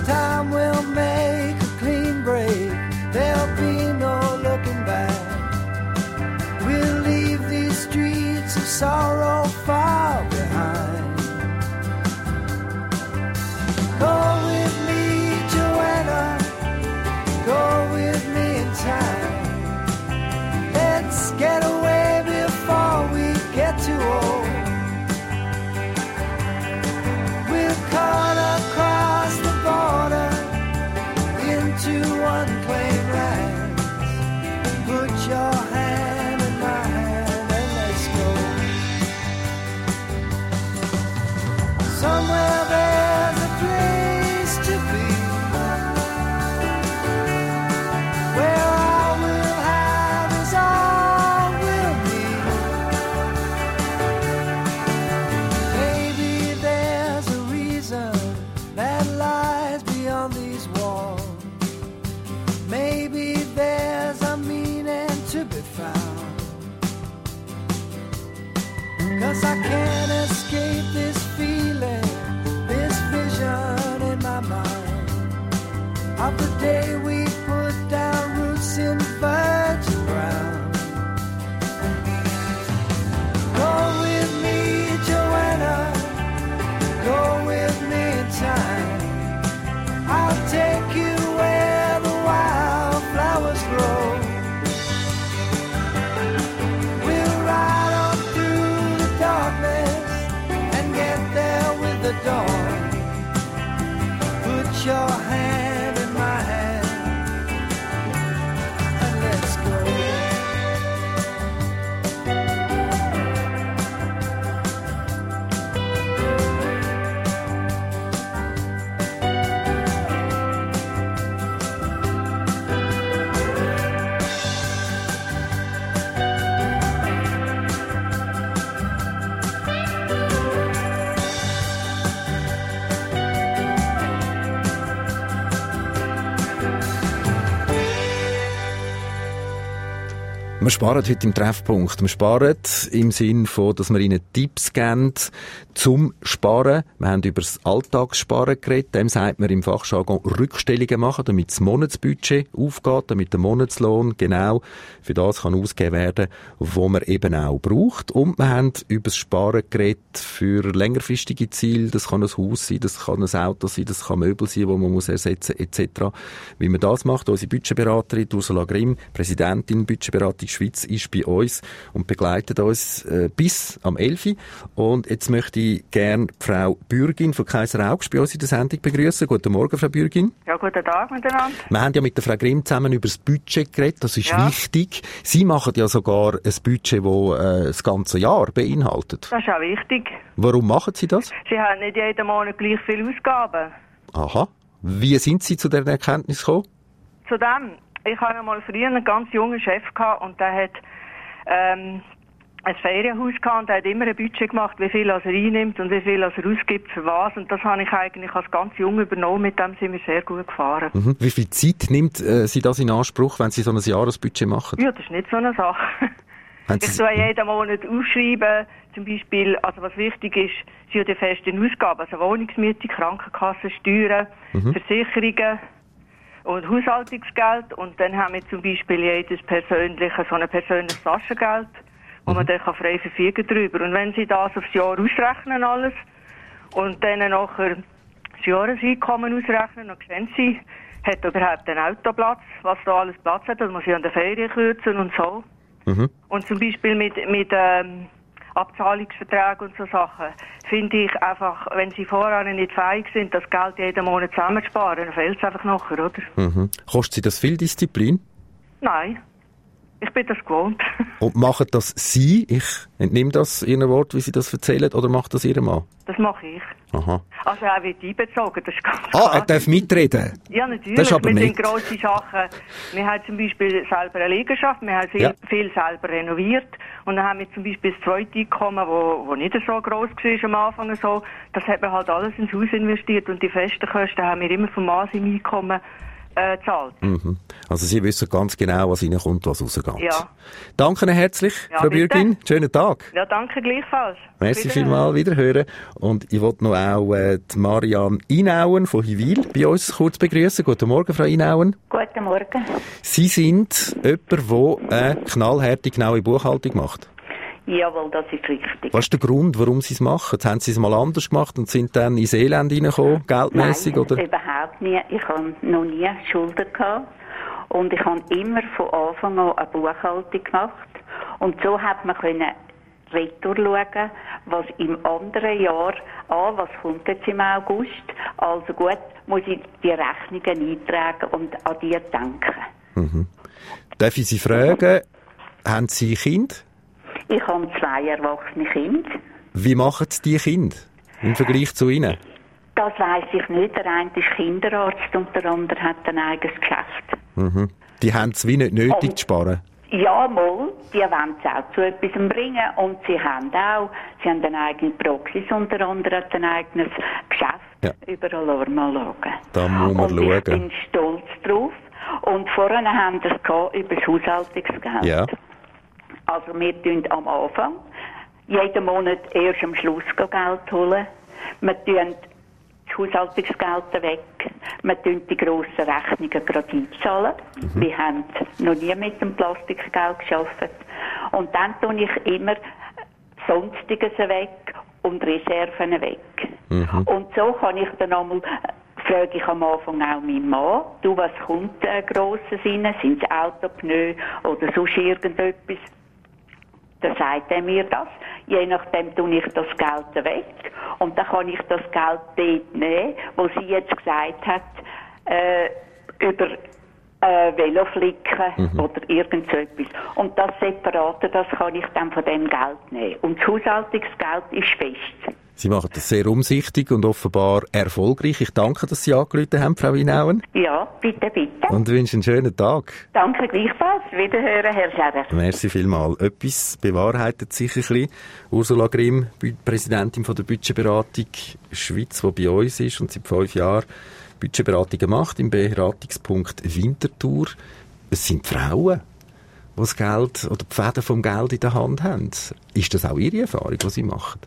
unclaimed lands. Put your hand in my hand and let's go. Somewhere there's a place to be, where all we'll have is all we'll need. Maybe there's a reason that lies beyond these walls. Maybe there's a meaning to be found. 'Cause I can't escape this feeling, this vision in my mind, of the day we put down roots in virgin ground. Go with me, Joanna, go with me in time. I'll take you where the wildflowers grow. We'll ride on through the darkness and get there with the dawn. Put your hand in my hand and let's go. Wir sparen heute im Treffpunkt. Wir sparen im Sinn von, dass wir Ihnen Tipps geben zum Sparen. Wir haben über das Alltagssparen geredet. Dem sagt man im Fachjargon Rückstellungen machen, damit das Monatsbudget aufgeht, damit der Monatslohn genau für das kann ausgegeben werden, was man eben auch braucht. Und wir haben über das Sparen geredet für längerfristige Ziele. Das kann ein Haus sein, das kann ein Auto sein, das kann Möbel sein, die man muss ersetzen muss, et cetera. Wie man das macht, unsere Budgetberaterin Ursula Grimm, Präsidentin Budgetberatung Schweiz, ist bei uns und begleitet uns äh, bis am elf. Und jetzt möchte ich gerne Frau Bürgin von Kaiser Augst bei uns in der Sendung begrüßen. Guten Morgen, Frau Bürgin. Ja, guten Tag miteinander. Wir haben ja mit der Frau Grimm zusammen über das Budget geredet, das ist ja. wichtig. Sie machen ja sogar ein Budget, das äh, das ganze Jahr beinhaltet. Das ist auch wichtig. Warum machen Sie das? Sie haben nicht jeden Monat gleich viele Ausgaben. Aha. Wie sind Sie zu dieser Erkenntnis gekommen? Zu dem, ich hatte mal früher einen ganz jungen Chef gehabt und der hat ähm, ein Ferienhaus gehabt und der hat immer ein Budget gemacht, wie viel er einnimmt und wie viel er ausgibt für was. Und das habe ich eigentlich als ganz jung übernommen. Mit dem sind wir sehr gut gefahren. Mhm. Wie viel Zeit nimmt äh, Sie das in Anspruch, wenn Sie so ein Jahresbudget machen? Ja, das ist nicht so eine Sache. Ich tue jeden Monat aufschreiben, zum Beispiel, also was wichtig ist, sind die festen Ausgaben, also Wohnungsmiete, Krankenkasse, Steuern, mhm. Versicherungen und Haushaltungsgeld. Und dann haben wir zum Beispiel jedes persönliche, so ein persönliches Taschengeld, wo mhm. man dann frei verfügen darüber. Und wenn Sie das aufs Jahr ausrechnen alles und dann nachher das Jahreseinkommen ausrechnen, dann sehen Sie, hat überhaupt ein Autoplatz, was da alles Platz hat, dann muss ich an der Ferien kürzen und so. Mhm. Und zum Beispiel mit, mit ähm, Abzahlungsverträgen und so Sachen finde ich einfach, wenn Sie vorher nicht fähig sind, das Geld jeden Monat zusammenzusparen, dann fehlt es einfach nachher, oder? Mhm. Kostet Sie das viel Disziplin? Nein, ich bin das gewohnt. Und machen das Sie, ich entnehme das Ihren Wort, wie Sie das erzählen, oder macht das Ihr Mann? Das mache ich. Aha. Also er wird einbezogen, das ist ganz Ah, klar. er darf mitreden? Ja, natürlich. Das ist aber wir nicht. sind grosse Sachen. Wir haben zum Beispiel selber eine Liegenschaft, wir haben sehr Ja. viel selber renoviert. Und dann haben wir zum Beispiel das zweite Einkommen, wo, wo nicht so gross war am Anfang. So. Das hat man halt alles ins Haus investiert. Und die festen Kosten haben wir immer vom Maß im Einkommen äh, gezahlt. Mhm. Also Sie wissen ganz genau, was reinkommt, was rausgeht. Ja. Danke Ihnen herzlich, Ja, Frau bitte. Bürgin. Schönen Tag. Ja, danke gleichfalls. Merci Wiederhören. vielmals, wiederhören. Und ich wollte noch auch äh, die Marianne Inauen von Hiwil bei uns kurz begrüßen. Guten Morgen, Frau Inauen. Guten Morgen. Sie sind jemand, der eine knallharte, genaue Buchhaltung macht. Jawohl, das ist richtig. Was ist der Grund, warum Sie es machen? Haben Sie es mal anders gemacht und sind dann ins Elend reingekommen, geldmässig? Nein, oder? Überhaupt nie. Ich habe noch nie Schulden gehabt. Und ich habe immer von Anfang an eine Buchhaltung gemacht. Und so hat man können retour schauen, was im anderen Jahr an, was kommt jetzt im August. Also gut, muss ich die Rechnungen eintragen und an die denken. Mhm. Darf ich Sie fragen, haben Sie Kinder? Ich habe zwei erwachsene Kinder. Wie machen es die Kinder im Vergleich zu Ihnen? Das weiss ich nicht. Der eine ist Kinderarzt und der andere hat ein eigenes Geschäft. Mhm. Die haben es wie nicht nötig zu sparen? Ja, mal. Die wollen es auch zu etwas bringen. Und sie haben auch, sie haben eine eigene Praxis, unter anderem ein eigenes Geschäft ja. über Alarmanlagen. Da muss man und schauen. Ich bin stolz drauf. Und vorher haben wir es über das Haushaltungsgeld. Ja. Also wir tun am Anfang jeden Monat erst am Schluss Geld holen. Wir tun das Haushaltungsgeld weg. Wir tun die grossen Rechnungen gerade einzahlen. Mhm. Wir haben noch nie mit dem Plastikgeld gearbeitet. Und dann tue ich immer Sonstiges weg und Reserven weg. Mhm. Und so kann ich dann einmal, frage ich am Anfang auch meinen Mann, du, was kommt äh, Grosses rein? Sind es Autopneu oder sonst irgendetwas? Dann sagt er mir das. Je nachdem tue ich das Geld weg. Und dann kann ich das Geld dort nehmen, wo sie jetzt gesagt hat, äh, über äh, Veloflicken mhm. oder irgend so etwas. Und das Separate, das kann ich dann von dem Geld nehmen. Und das Haushaltungsgeld ist fest. Sie machen das sehr umsichtig und offenbar erfolgreich. Ich danke, dass Sie angerufen haben, Frau Inauen. Ja, bitte, bitte. Und wünsche einen schönen Tag. Danke gleichfalls. Wiederhören, Herr Scherer. Merci vielmals. Etwas bewahrheitet sich ein bisschen. Ursula Grimm, Präsidentin von der Budgetberatung Schweiz, die bei uns ist und seit fünf Jahren Budgetberatungen macht im Beratungspunkt Winterthur. Es sind Frauen, die das Geld oder die Fäden vom Geld in der Hand haben. Ist das auch Ihre Erfahrung, die Sie machen?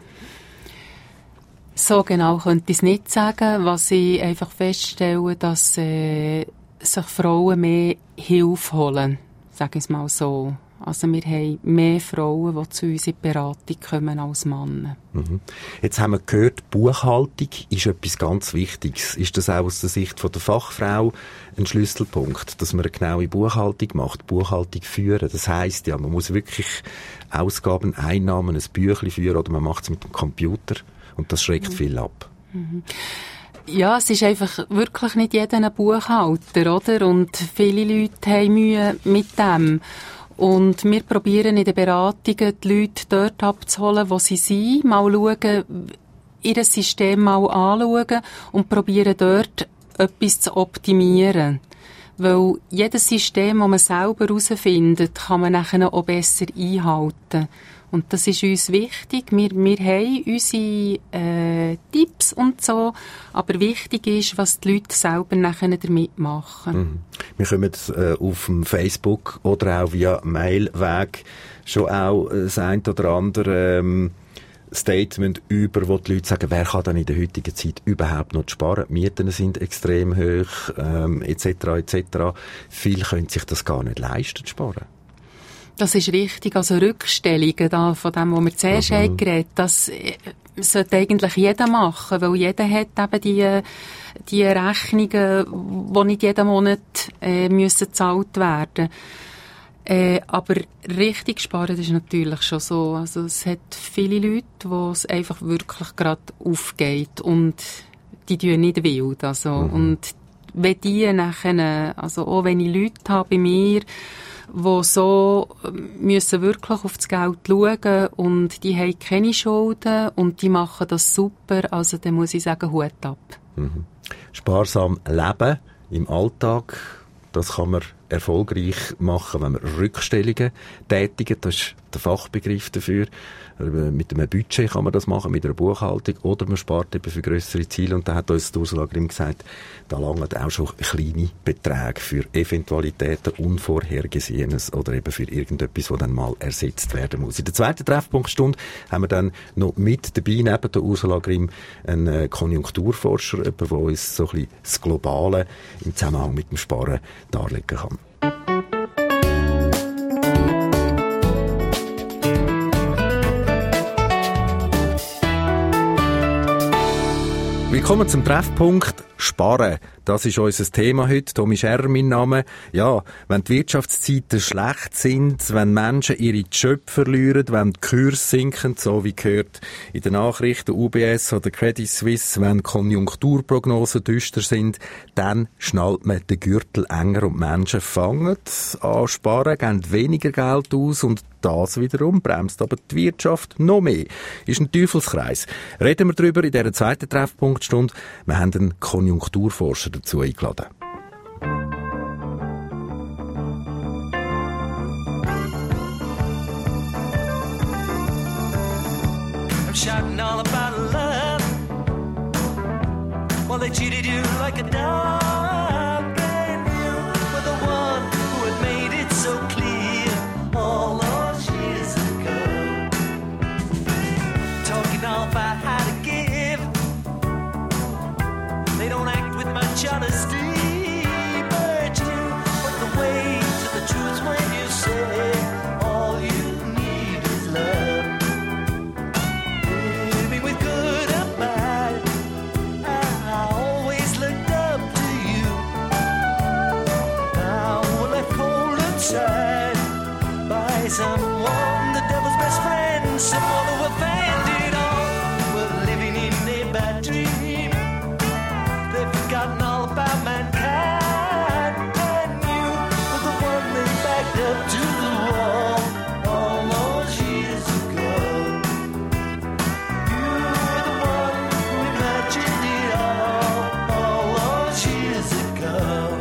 So genau könnte ich es nicht sagen. Was ich einfach feststelle, dass äh, sich Frauen mehr Hilfe holen. Sage ich es mal so. Also wir haben mehr Frauen, die zu uns in die Beratung kommen als Männer. Mhm. Jetzt haben wir gehört, Buchhaltung ist etwas ganz Wichtiges. Ist das auch aus der Sicht von der Fachfrau ein Schlüsselpunkt, dass man eine genaue Buchhaltung macht, Buchhaltung führen? Das heisst ja, man muss wirklich Ausgaben, Einnahmen, ein Büchlein führen oder man macht es mit dem Computer. Und das schreckt mhm. viel ab. Mhm. Ja, es ist einfach wirklich nicht jeder ein Buchhalter, oder? Und viele Leute haben Mühe mit dem. Und wir probieren in den Beratungen, die Leute dort abzuholen, wo sie sind, mal schauen, ihr System mal anschauen und probieren dort etwas zu optimieren. Weil jedes System, das man selber herausfindet, kann man nachher auch besser einhalten. Und das ist uns wichtig. Wir, wir haben unsere äh, Tipps und so, aber wichtig ist, was die Leute selber nachher damit machen. Mhm. Wir kommen äh, auf dem Facebook oder auch via Mailweg schon auch äh, das ein oder andere ähm, Statement über, wo die Leute sagen, wer kann dann in der heutigen Zeit überhaupt noch sparen? Die Mieten sind extrem hoch, ähm, et cetera et cetera. Viele können sich das gar nicht leisten, zu sparen. Das ist richtig. Also Rückstellungen da, von dem, was wir zuerst mhm. haben geredet, das sollte eigentlich jeder machen, weil jeder hat eben die, die Rechnungen, die nicht jeden Monat äh, müssen gezahlt werden. Äh, aber richtig sparen ist natürlich schon so. Also es hat viele Leute, wo es einfach wirklich gerade aufgeht und die tun nicht wild. Also, mhm. Und wenn die nachher, also auch wenn ich Leute habe bei mir, die so müssen wirklich auf das Geld schauen und die haben keine Schulden und die machen das super, also dann muss ich sagen, Hut ab. Mhm. Sparsam leben im Alltag, das kann man erfolgreich machen, wenn man Rückstellungen tätigt, das ist der Fachbegriff dafür. Mit einem Budget kann man das machen, mit einer Buchhaltung, oder man spart eben für grössere Ziele. Und da hat uns Ursula Grimm gesagt, da langen auch schon kleine Beträge für Eventualitäten, Unvorhergesehenes oder eben für irgendetwas, das dann mal ersetzt werden muss. In der zweiten Treffpunktstunde haben wir dann noch mit dabei, neben der Ursula Grimm, einen Konjunkturforscher, jemand, der uns so ein bisschen das Globale im Zusammenhang mit dem Sparen darlegen kann. Willkommen zum Treffpunkt Sparen. Das ist unser Thema heute. Tommy Scherrer, mein Name. Ja, wenn die Wirtschaftszeiten schlecht sind, wenn Menschen ihre Jobs verlieren, wenn die Kurse sinken, so wie gehört in den Nachrichten U B S oder Credit Suisse, wenn Konjunkturprognosen düster sind, dann schnallt man den Gürtel enger und Menschen fangen an sparen, geben weniger Geld aus und das wiederum bremst aber die Wirtschaft noch mehr. Ist ein Teufelskreis. Reden wir darüber in dieser zweiten Treffpunktstunde. Wir haben einen Konjunkturforscher dazu eingeladen. I'm shouting all about love. Well, they cheated you like a dog, and you were the one who had made it so clear all those years ago. Talking all about how to give. They don't act with much honesty, but you put the way to the truth when you say all you need is love. Living with good and bad, I always looked up to you. Now we're left cold inside by someone, the devil's best friend, someone who offended all. We're living in a bad dream. They've forgotten all about mankind, and you were the one they backed up to the wall all those years ago. You were the one who imagined it all all those years ago.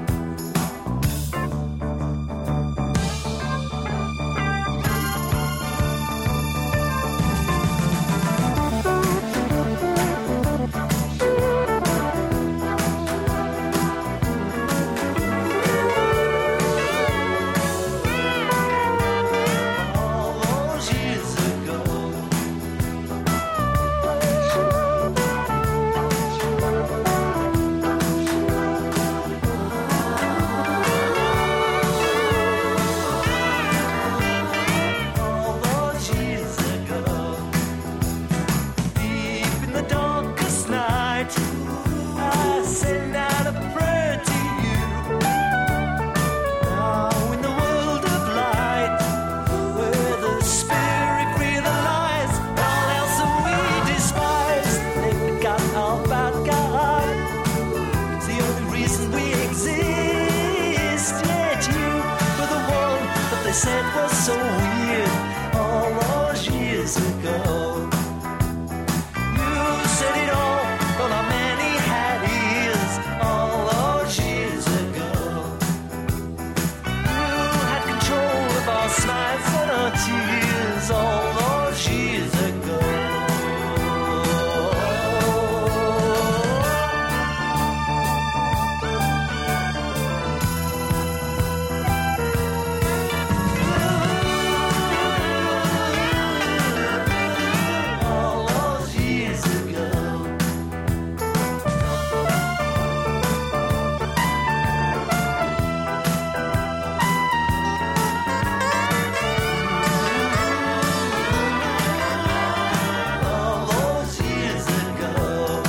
All those years ago. All those years ago. Deep in the darkest night, I send out a prayer to you. Now in the world of light, where the spirit realizes all else that we despise, they've forgotten all about God. It's the only reason we exist. Yet you were the one that they said was so weird all those years ago. You said it all, but our many had ears all those years ago. You had control of our smiles and our tears all those years ago. All those years ago. All those years ago.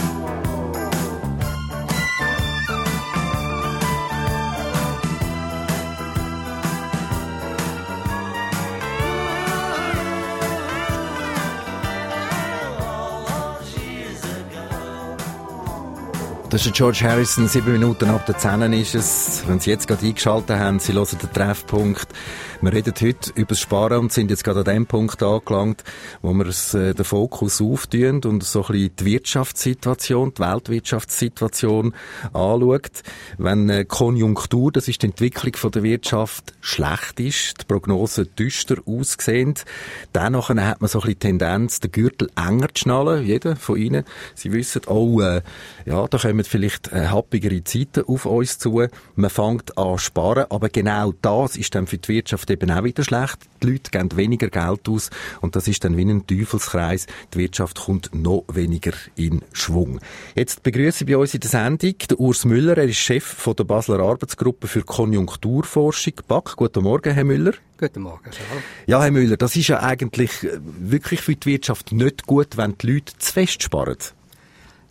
All those years ago. Das ist der George Harrison, sieben Minuten ab der zehn ist es. Wenn Sie jetzt gerade eingeschaltet haben, Sie hören den Treffpunkt. Wir reden heute über das Sparen und sind jetzt gerade an dem Punkt angelangt, wo wir es, äh, den Fokus auftun und so ein bisschen die Wirtschaftssituation, die Weltwirtschaftssituation anschaut. Wenn äh, Konjunktur, das ist die Entwicklung von der Wirtschaft, schlecht ist, die Prognosen düster aussehen, dann nachher hat man so ein bisschen die Tendenz, den Gürtel enger zu schnallen. Jeder von Ihnen, Sie wissen, oh, äh, ja, da kommen vielleicht äh, happigere Zeiten auf uns zu. Man fängt an zu sparen, aber genau das ist dann für die Wirtschaft eben auch wieder schlecht. Die Leute geben weniger Geld aus und das ist dann wie ein Teufelskreis. Die Wirtschaft kommt noch weniger in Schwung. Jetzt begrüße ich bei uns in der Sendung den Urs Müller. Er ist Chef von der Basler Arbeitsgruppe für Konjunkturforschung, B A K. Guten Morgen, Herr Müller. Guten Morgen, Charles. Ja, Herr Müller, das ist ja eigentlich wirklich für die Wirtschaft nicht gut, wenn die Leute zu fest sparen.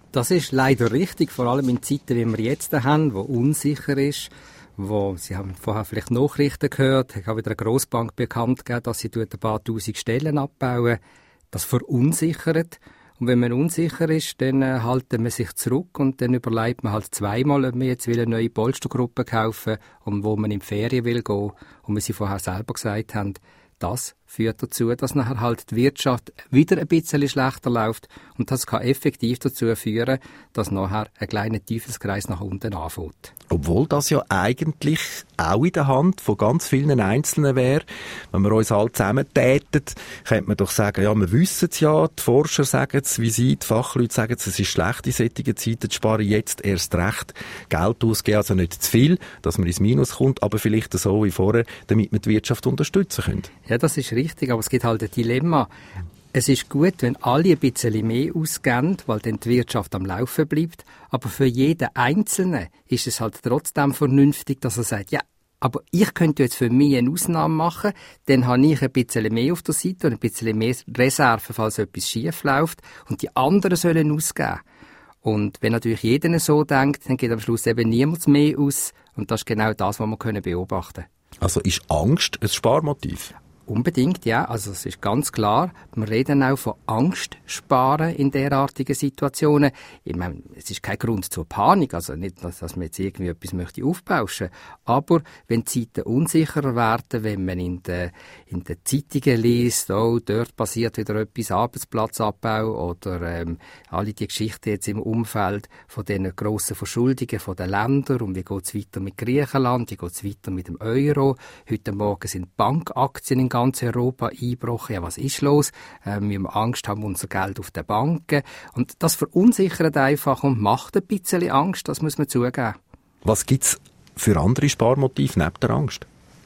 Das ist leider richtig, vor allem in Zeiten, wie wir jetzt haben, wo unsicher ist, wo, Sie haben vorher vielleicht Nachrichten gehört, ich habe wieder eine Grossbank bekannt gegeben, dass sie ein paar tausend Stellen abbauen. Das verunsichert. Und wenn man unsicher ist, dann äh, halten man sich zurück und dann überlegt man halt zweimal, ob man jetzt eine neue Polstergruppe kaufen will und wo man in die Ferien will gehen. Und wie Sie vorher selber gesagt haben, das führt dazu, dass nachher halt die Wirtschaft wieder ein bisschen schlechter läuft und das kann effektiv dazu führen, dass nachher ein kleiner Teufelskreis nach unten anfängt. Obwohl das ja eigentlich auch in der Hand von ganz vielen Einzelnen wäre. Wenn wir uns alle zusammentäten, könnte man doch sagen, ja, wir wissen es ja, die Forscher sagen es, wie Sie, die Fachleute sagen es, es ist schlecht in solchen Zeiten zu sparen, jetzt erst recht Geld ausgeben, also nicht zu viel, dass man ins Minus kommt, aber vielleicht so wie vorher, damit wir die Wirtschaft unterstützen können. Ja, das ist richtig, aber es gibt halt ein Dilemma. Es ist gut, wenn alle ein bisschen mehr ausgeben, weil dann die Wirtschaft am Laufen bleibt. Aber für jeden Einzelnen ist es halt trotzdem vernünftig, dass er sagt, ja, aber ich könnte jetzt für mich eine Ausnahme machen, dann habe ich ein bisschen mehr auf der Seite und ein bisschen mehr Reserve, falls etwas schief läuft. Und die anderen sollen ausgeben. Und wenn natürlich jeder so denkt, dann geht am Schluss eben niemand mehr aus. Und das ist genau das, was wir beobachten können. Also ist Angst ein Sparmotiv? Unbedingt, ja. Also es ist ganz klar, wir reden auch von Angstsparen in derartigen Situationen. Ich meine, es ist kein Grund zur Panik, also nicht, dass man jetzt irgendwie etwas möchte aufbauschen. Aber wenn die Zeiten unsicherer werden, wenn man in den, in den Zeitungen liest, oh, dort passiert wieder etwas, Arbeitsplatzabbau oder ähm, alle die Geschichten jetzt im Umfeld von den grossen Verschuldungen von den Ländern und wie geht es weiter mit Griechenland, wie geht es weiter mit dem Euro. Heute Morgen sind Bankaktien in ganz Europa eingebrochen. Ja, was ist los? Äh, wir haben Angst, haben unser Geld auf den Banken. Und das verunsichert einfach und macht ein bisschen Angst, das muss man zugeben. Was gibt es für andere Sparmotive neben der Angst?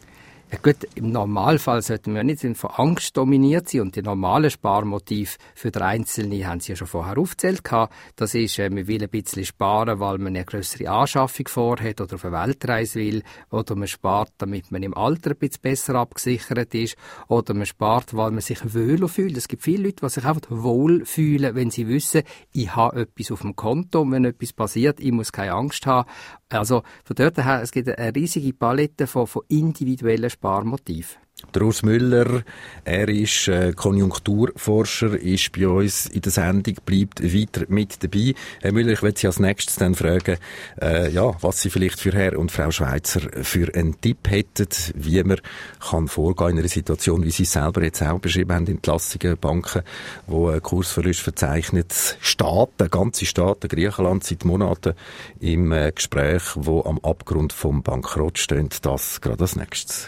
Ja gut, im Normalfall sollten wir nicht von Angst dominiert sein und die normalen Sparmotive für den Einzelnen haben Sie ja schon vorher aufgezählt. Das ist, äh, man will ein bisschen sparen, weil man eine grössere Anschaffung vorhat oder auf eine Weltreise will, oder man spart, damit man im Alter ein bisschen besser abgesichert ist, oder man spart, weil man sich wohler fühlt. Es gibt viele Leute, die sich einfach wohl fühlen, wenn sie wissen, ich habe etwas auf dem Konto und wenn etwas passiert, ich muss keine Angst haben. Also von dort her, es gibt eine riesige Palette von, von individuellen Sparmotiven. Der Urs Müller, er ist äh, Konjunkturforscher, ist bei uns in der Sendung, bleibt weiter mit dabei. Herr Müller, ich würde Sie als nächstes dann fragen, äh, ja, was Sie vielleicht für Herr und Frau Schweizer für einen Tipp hätten, wie man kann vorgehen in einer Situation, wie Sie es selber jetzt auch beschrieben haben, Entlassungen, Banken, wo ein Kursverlust verzeichnet, Staaten, ganze Staaten, Griechenland seit Monaten im äh, Gespräch, wo am Abgrund vom Bankrott stehen. Das gerade als nächstes.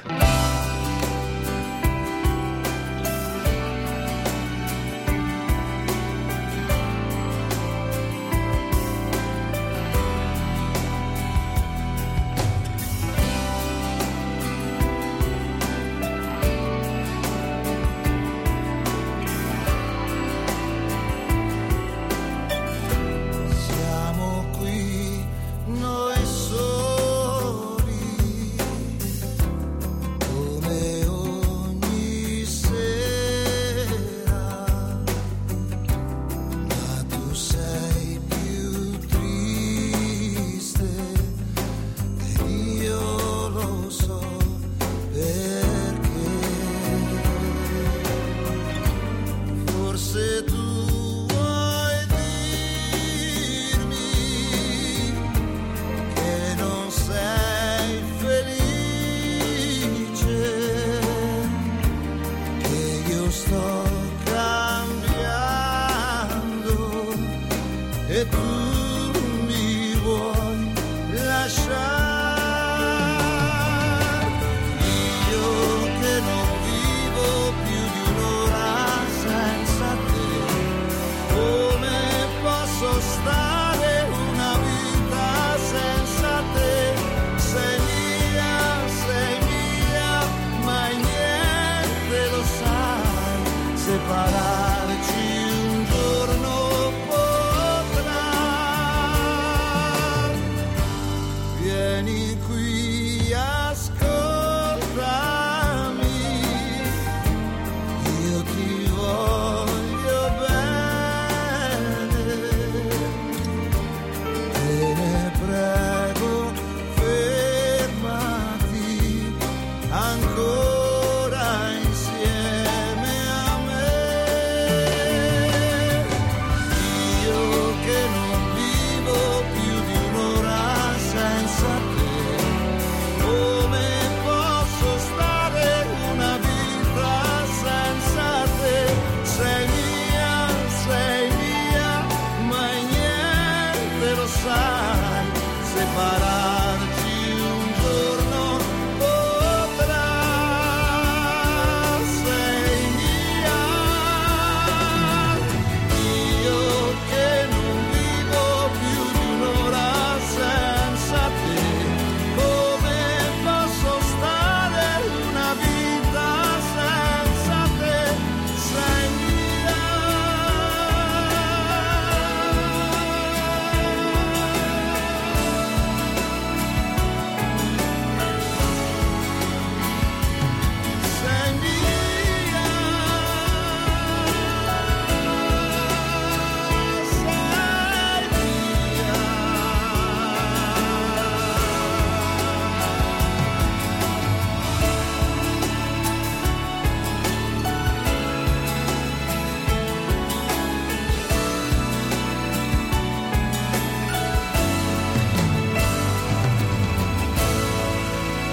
Come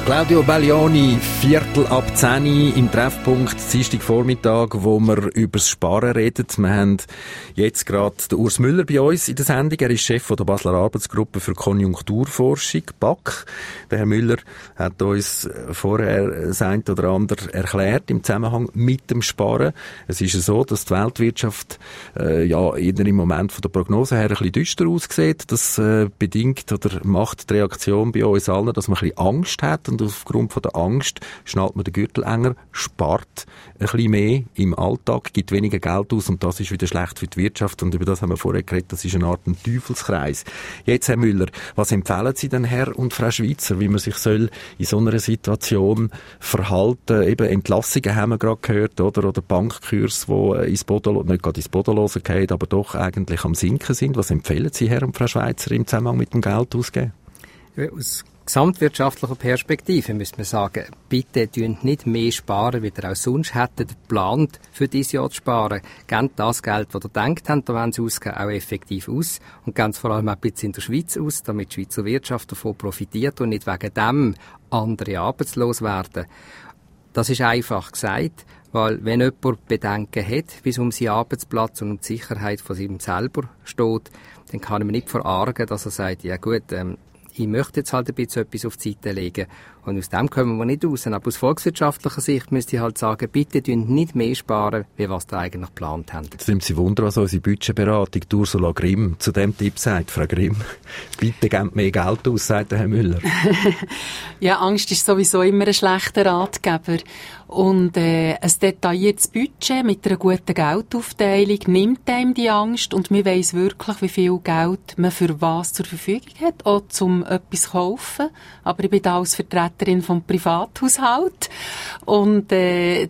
Claudio Baglioni, Viertel ab zehn im Treffpunkt, Dienstagvormittag, wo wir über das Sparen reden. Wir haben jetzt gerade den Urs Müller bei uns in der Sendung. Er ist Chef der Basler Arbeitsgruppe für Konjunkturforschung, B A K. Der Herr Müller hat uns vorher das eine oder andere erklärt im Zusammenhang mit dem Sparen. Es ist so, dass die Weltwirtschaft äh, ja eher im Moment von der Prognose her ein bisschen düster aussieht. Das äh, bedingt oder macht die Reaktion bei uns allen, dass man ein bisschen Angst hat. Und aufgrund von der Angst schnallt man den Gürtel enger, spart ein bisschen mehr im Alltag, gibt weniger Geld aus und das ist wieder schlecht für die Wirtschaft. Und über das haben wir vorher geredet, das ist eine Art ein Teufelskreis. Jetzt, Herr Müller, was empfehlen Sie denn, Herr und Frau Schweitzer, wie man sich soll in so einer Situation verhalten? Eben Entlassungen haben wir gerade gehört, oder? Oder Bankkurs, die ins Boden, nicht gerade ins Bodenlose gehen, aber doch eigentlich am Sinken sind. Was empfehlen Sie, Herr und Frau Schweitzer, im Zusammenhang mit dem Geld ausgeben? Aus gesamtwirtschaftlicher Perspektive müssen wir sagen, bitte tun nicht mehr sparen, wie ihr auch sonst hättet geplant, für dieses Jahr zu sparen. Gebt das Geld, das ihr gedacht habt, da wollen sie ausgeben, auch effektiv aus. Und ganz vor allem auch ein bisschen in der Schweiz aus, damit die Schweizer Wirtschaft davon profitiert und nicht wegen dem andere arbeitslos werden. Das ist einfach gesagt, weil wenn jemand Bedenken hat, wie es um seinen Arbeitsplatz und um die Sicherheit von ihm selber steht, dann kann man nicht verargen, dass er sagt, ja gut, ähm, ich möchte jetzt halt ein bisschen etwas auf die Seite legen. Und aus dem kommen wir nicht raus. Aber aus volkswirtschaftlicher Sicht müsste ich halt sagen, bitte tun nicht mehr sparen, wie was ihr eigentlich geplant habt. Jetzt nimmt Sie Wunder, was unsere Budgetberatung Ursula Grimm zu dem Tipp sagt. Frau Grimm, bitte gebt mehr Geld aus, sagt der Herr Müller. Ja, Angst ist sowieso immer ein schlechter Ratgeber. Und äh, ein detailliertes Budget mit einer guten Geldaufteilung nimmt einem die Angst und man weiss wirklich, wie viel Geld man für was zur Verfügung hat, auch zum etwas zu kaufen. Aber ich bin da als Vertreterin vom Privathaushalt und äh,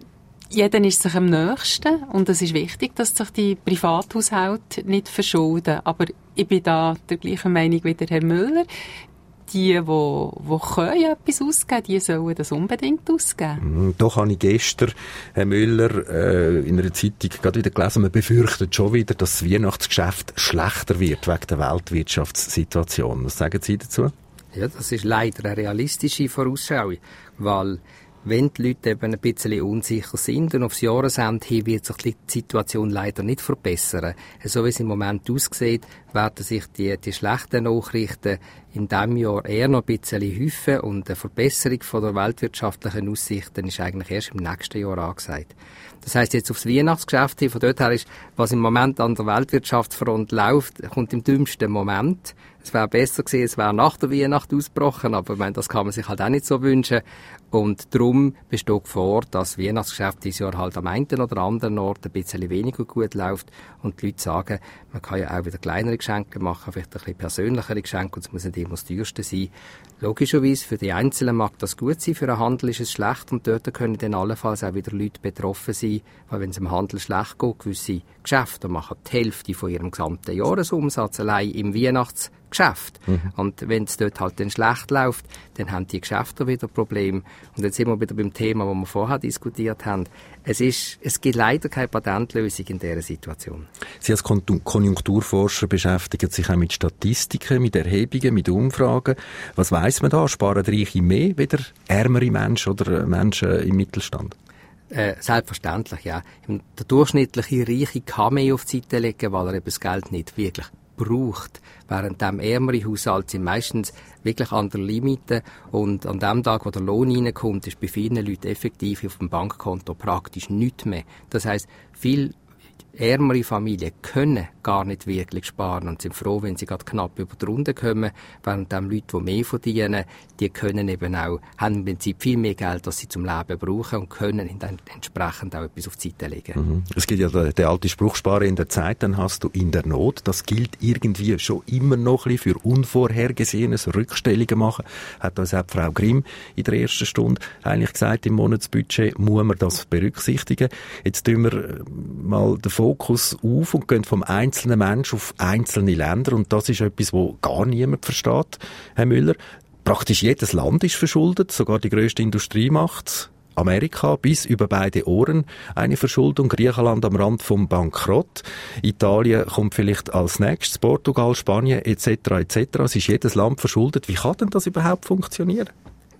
jeder ist sich am nächsten und es ist wichtig, dass sich die Privathaushalte nicht verschulden. Aber ich bin da der gleichen Meinung wie der Herr Müller. Die, die, die können etwas ausgeben, die sollen das unbedingt ausgeben. Doch habe ich gestern, Herr Müller, äh, in einer Zeitung gerade wieder gelesen, man befürchtet schon wieder, dass das Weihnachtsgeschäft schlechter wird wegen der Weltwirtschaftssituation. Was sagen Sie dazu? Ja, das ist leider eine realistische Vorausschau, weil wenn die Leute eben ein bisschen unsicher sind und aufs Jahresende hin wird sich die Situation leider nicht verbessern. So wie es im Moment aussieht, werden sich die, die schlechten Nachrichten in diesem Jahr eher noch ein bisschen häufen und eine Verbesserung von der weltwirtschaftlichen Aussichten ist eigentlich erst im nächsten Jahr angesagt. Das heisst, jetzt aufs Weihnachtsgeschäft hin, von dort her ist, was im Moment an der Weltwirtschaftsfront läuft, kommt im dümmsten Moment. Es wäre besser gewesen, es wäre nach der Weihnacht ausgebrochen, aber ich meine, das kann man sich halt auch nicht so wünschen. Und darum besteht vor, dass das Weihnachtsgeschäft dieses Jahr halt am einen oder anderen Ort ein bisschen weniger gut läuft und die Leute sagen, man kann ja auch wieder kleinere Geschenke machen, vielleicht ein bisschen persönlichere Geschenke und es muss nicht immer das teuerste sein. Logischerweise, für die Einzelnen mag das gut sein, für den Handel ist es schlecht und dort können dann allenfalls auch wieder Leute betroffen sein, weil wenn es im Handel schlecht geht, gewisse Geschäfte machen die Hälfte von ihrem gesamten Jahresumsatz allein im Weihnachtsgeschäft. Mhm. Und wenn es dort halt dann schlecht läuft, dann haben die Geschäfte wieder Probleme. Und jetzt sind wir wieder beim Thema, das wir vorher diskutiert haben. Es, ist, es gibt leider keine Patentlösung in dieser Situation. Sie als Konjunkturforscher beschäftigen sich auch mit Statistiken, mit Erhebungen, mit Umfragen. Was weiss man da? Sparen Reiche mehr wieder ärmere Menschen oder Menschen im Mittelstand? Äh, selbstverständlich, ja. Der durchschnittliche Reiche kann mehr auf die Seite legen, weil er eben das Geld nicht wirklich braucht. Während dem ärmere Haushalte sind meistens wirklich an der Limite und an dem Tag, wo der Lohn reinkommt, ist bei vielen Leuten effektiv auf dem Bankkonto praktisch nichts mehr. Das heisst, viel ärmere Familien können gar nicht wirklich sparen und sind froh, wenn sie gerade knapp über die Runde kommen, während dem Leute, die mehr verdienen, die können eben auch, haben im Prinzip viel mehr Geld, das sie zum Leben brauchen und können dann entsprechend auch etwas auf die Seite legen. Mhm. Es gibt ja der, der alte Spruch, spare in der Zeit, dann hast du in der Not. Das gilt irgendwie schon immer noch ein bisschen für Unvorhergesehenes, Rückstellungen machen. Hat uns auch Frau Grimm in der ersten Stunde eigentlich gesagt, im Monatsbudget muss man das berücksichtigen. Jetzt tun wir mal den Fokus auf und gehen vom einzelnen Menschen auf einzelne Länder und das ist etwas, wo gar niemand versteht, Herr Müller. Praktisch jedes Land ist verschuldet, sogar die grösste Industriemacht, Amerika, bis über beide Ohren eine Verschuldung, Griechenland am Rand vom Bankrott, Italien kommt vielleicht als nächstes, Portugal, Spanien et cetera et cetera. Es ist jedes Land verschuldet. Wie kann denn das überhaupt funktionieren?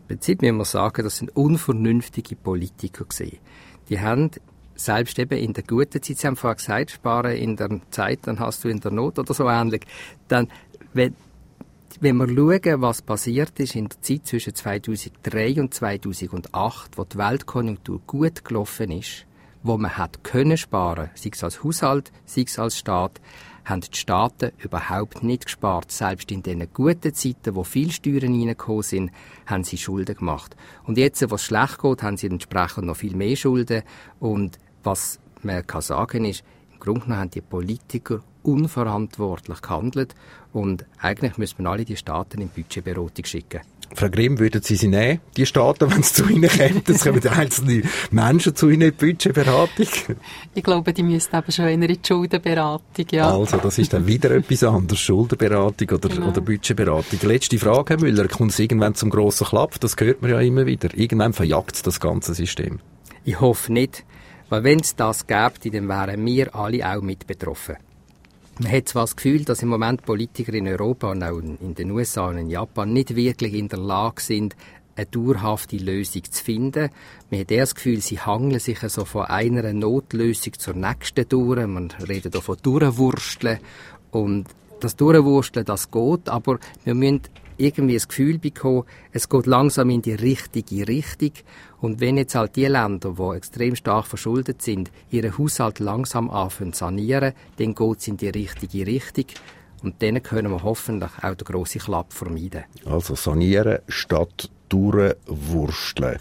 Prinzip müssen wir sagen, das sind unvernünftige Politiker gewesen. Die haben selbst eben in der guten Zeit, Sie haben vorher gesagt, sparen in der Zeit, dann hast du in der Not oder so ähnlich. Dann, wenn, wenn wir schauen, was passiert ist in der Zeit zwischen zweitausenddrei und zweitausendacht, wo die Weltkonjunktur gut gelaufen ist, wo man hat können sparen, sei es als Haushalt, sei es als Staat, haben die Staaten überhaupt nicht gespart. Selbst in diesen guten Zeiten, wo viele Steuern reingekommen sind, haben sie Schulden gemacht. Und jetzt, wo es schlecht geht, haben sie entsprechend noch viel mehr Schulden. Und was man kann sagen ist, im Grunde genommen haben die Politiker unverantwortlich gehandelt. Und eigentlich müsste man alle die Staaten in Budgetberatung schicken. Frau Grimm, würden Sie sie nehmen, die Staaten, wenn es zu Ihnen kommt? Es kommen einzelne Menschen zu Ihnen in die Budgetberatung. Ich glaube, die müssten eben schon in die Schuldenberatung, ja. Also, das ist dann wieder etwas anderes, Schuldenberatung oder, genau. oder Budgetberatung. Letzte Frage, Herr Müller, kommt es irgendwann zum grossen Klapp? Das hört man ja immer wieder. Irgendwann verjagt es das ganze System. Ich hoffe nicht, weil wenn es das gäbe, dann wären wir alle auch mit betroffen. Man hat zwar das Gefühl, dass im Moment Politiker in Europa und auch in den U S A und in Japan nicht wirklich in der Lage sind, eine dauerhafte Lösung zu finden. Man hat eher das Gefühl, sie hangeln sich so von einer Notlösung zur nächsten durch. Man redet hier von Durchwursteln. Und das Durchwursteln, das geht, aber wir müssen irgendwie das Gefühl bekommen, es geht langsam in die richtige Richtung. Und wenn jetzt halt die Länder, die extrem stark verschuldet sind, ihren Haushalt langsam anfangen zu sanieren, dann geht es in die richtige Richtung. Und dann können wir hoffentlich auch den grossen Klapp vermeiden. Also sanieren statt durchwursteln.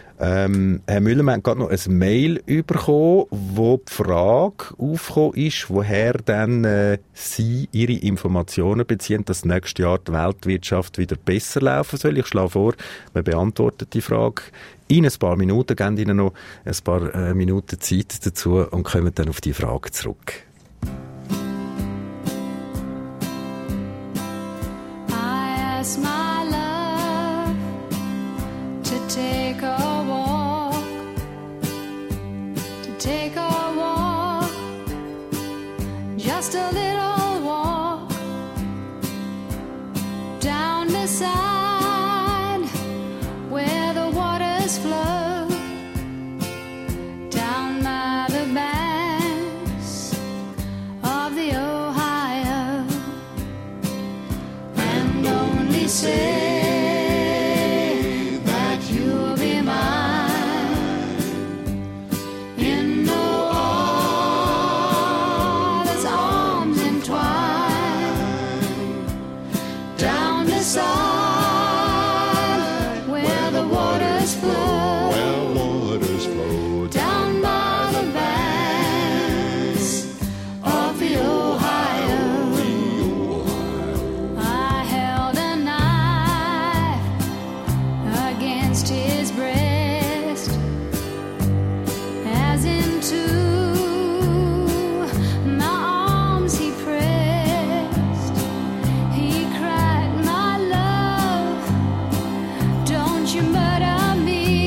Ähm, Herr Müller, wir haben gerade noch ein Mail bekommen, wo die Frage aufgekommen ist, woher dann äh, Sie Ihre Informationen beziehen, dass nächstes Jahr die Weltwirtschaft wieder besser laufen soll. Ich schlage vor, wir beantworten die Frage in ein paar Minuten, geben Ihnen noch ein paar äh, Minuten Zeit dazu und kommen dann auf die Frage zurück. I ask my love to take a Take a walk, just a little walk, down the side where the waters flow, down by the banks of the Ohio, and only say you murder me.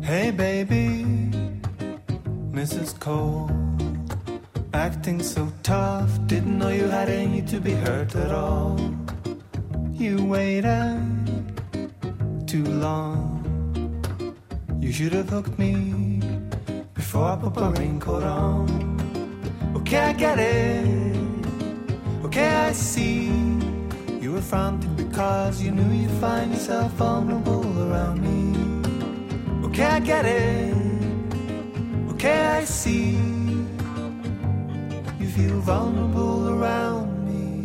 Hey baby, Missus Cole, acting so tough, didn't know you had any to be hurt at all. You waited too long, you should have hooked me before I put my raincoat on. Okay, I get it, okay, I see. You were fronting because you knew you'd find yourself vulnerable around me. Okay, I get it, okay, I see. You feel vulnerable around me.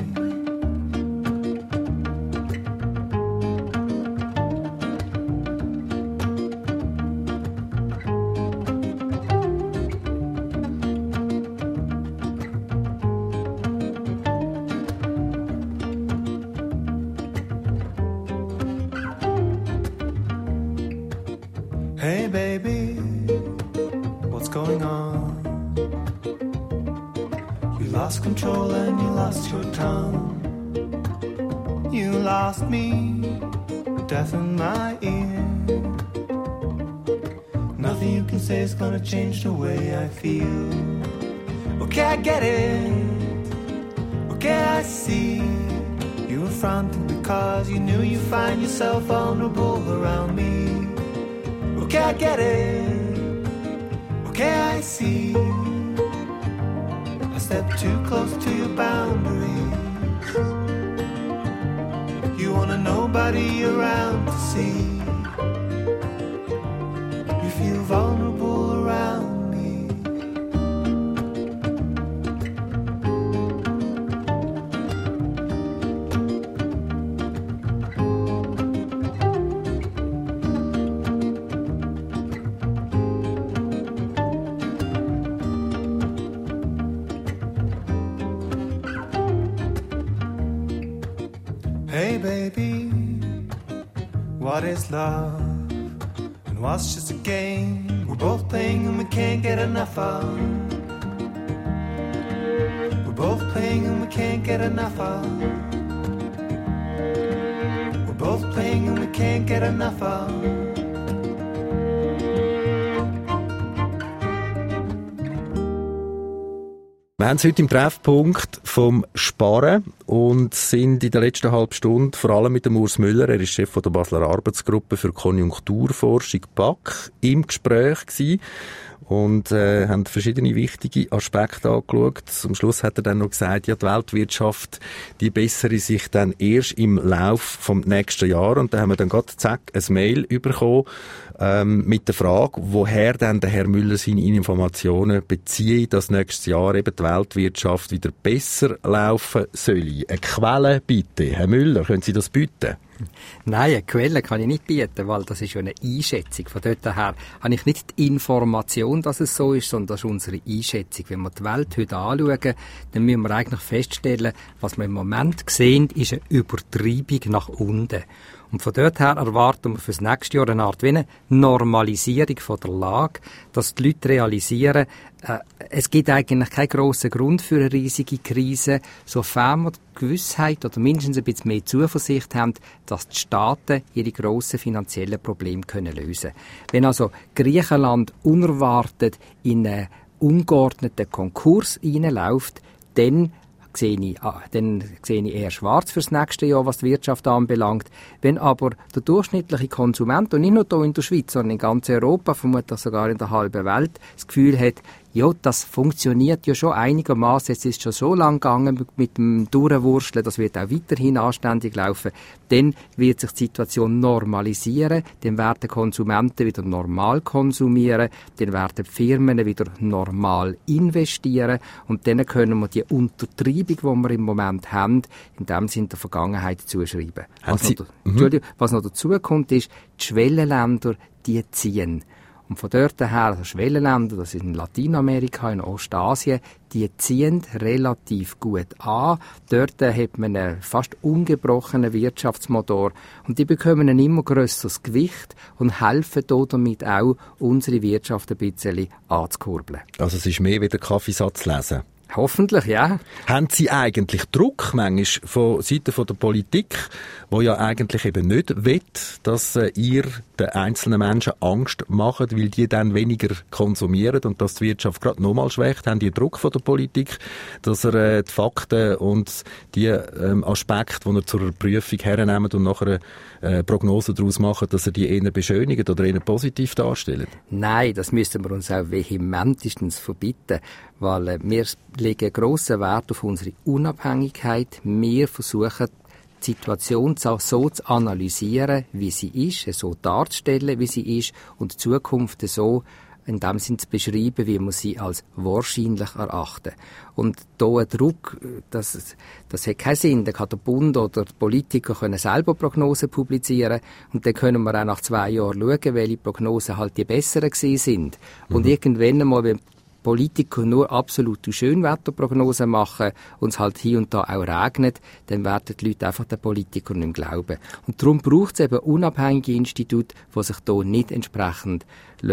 Hey baby, what's going on? You lost control and you lost your tongue. You lost me, deafened my ear. Nothing you can say is gonna change the way I feel. Okay, I get it, okay, I see. You were fronting because you knew you'd find yourself vulnerable around me. Okay, I get it, okay, I see. I stepped too close to your boundaries. You wanna nobody around to see. You feel vulnerable around me. Hey baby, what is love? And what's just a game we're both playing and we can't get enough of? We're both playing and we can't get enough of. We're both playing and we can't get enough of. Wir haben es heute im Treffpunkt vom Sparen und sind in der letzten halben Stunde vor allem mit dem Urs Müller, er ist Chef der Basler Arbeitsgruppe für Konjunkturforschung B A K, im Gespräch gewesen und äh, haben verschiedene wichtige Aspekte angeschaut. Zum Schluss hat er dann noch gesagt, ja, die Weltwirtschaft, die bessere sich dann erst im Lauf vom nächsten Jahr. Und da haben wir dann gerade zack ein Mail bekommen ähm, mit der Frage, woher dann der Herr Müller seine Informationen bezieht, dass nächstes Jahr eben die Weltwirtschaft wieder besser laufen soll. Eine Quelle bitte. Herr Müller, können Sie das bieten? Nein, eine Quelle kann ich nicht bieten, weil das ist ja eine Einschätzung. Von dort her habe ich nicht die Information, dass es so ist, sondern das ist unsere Einschätzung. Wenn wir die Welt heute anschauen, dann müssen wir eigentlich feststellen, was wir im Moment sehen, ist eine Übertreibung nach unten. Und von dort her erwarten wir für das nächste Jahr eine Art wie eine Normalisierung von der Lage, dass die Leute realisieren, äh, es gibt eigentlich keinen grossen Grund für eine riesige Krise, sofern wir die Gewissheit oder mindestens ein bisschen mehr Zuversicht haben, dass die Staaten ihre grossen finanziellen Probleme können lösen können. Wenn also Griechenland unerwartet in einen ungeordneten Konkurs hineinläuft, dann sehe ich, ah, dann sehe ich eher schwarz fürs nächste Jahr, was die Wirtschaft anbelangt. Wenn aber der durchschnittliche Konsument, und nicht nur hier in der Schweiz, sondern in ganz Europa, vermutlich sogar in der halben Welt, das Gefühl hat, ja, das funktioniert ja schon einigermaßen. Es ist schon so lang gegangen mit dem Durchwursteln, das wird auch weiterhin anständig laufen. Dann wird sich die Situation normalisieren, dann werden Konsumenten wieder normal konsumieren, dann werden die Firmen wieder normal investieren und dann können wir die Untertreibung, die wir im Moment haben, in dem Sinne der Vergangenheit zuschreiben. Was noch, da, mhm. was noch dazu kommt, ist, die Schwellenländer, die ziehen. Und von dort her, also Schwellenländer, das ist in Lateinamerika, in Ostasien, die ziehen relativ gut an. Dort hat man einen fast ungebrochenen Wirtschaftsmotor. Und die bekommen ein immer grösseres Gewicht und helfen damit auch, unsere Wirtschaft ein bisschen anzukurbeln. Also es ist mehr wie der Kaffeesatz lesen? Hoffentlich, ja. Haben Sie eigentlich Druck manchmal von Seiten der Politik, wo ja eigentlich eben nicht will, dass äh, ihr den einzelnen Menschen Angst macht, weil die dann weniger konsumieren und dass die Wirtschaft gerade nochmal schwächt? Haben die Druck von der Politik, dass er äh, die Fakten und die ähm, Aspekte, die er zur Prüfung hernimmt und nachher eine äh, Prognose daraus machen, dass er die eher beschönigt oder eher positiv darstellt? Nein, das müssen wir uns auch vehementestens verbieten, weil äh, wir legen grossen Wert auf unsere Unabhängigkeit. Wir versuchen, die Situation so zu analysieren, wie sie ist, so darzustellen, wie sie ist und die Zukunft so in dem Sinne zu beschreiben, wie wir sie als wahrscheinlich erachten. Und da ein Druck, das, das hat keinen Sinn. Da kann der Bund oder die Politiker können selber Prognosen publizieren und dann können wir auch nach zwei Jahren schauen, welche Prognosen halt die besseren gewesen sind. Mhm. Und irgendwann einmal, wenn Politiker nur absolute Schönwetterprognosen machen und es halt hier und da auch regnet, dann werden die Leute einfach den Politikern nicht mehr glauben. Und darum braucht es eben unabhängige Institute, die sich hier nicht entsprechend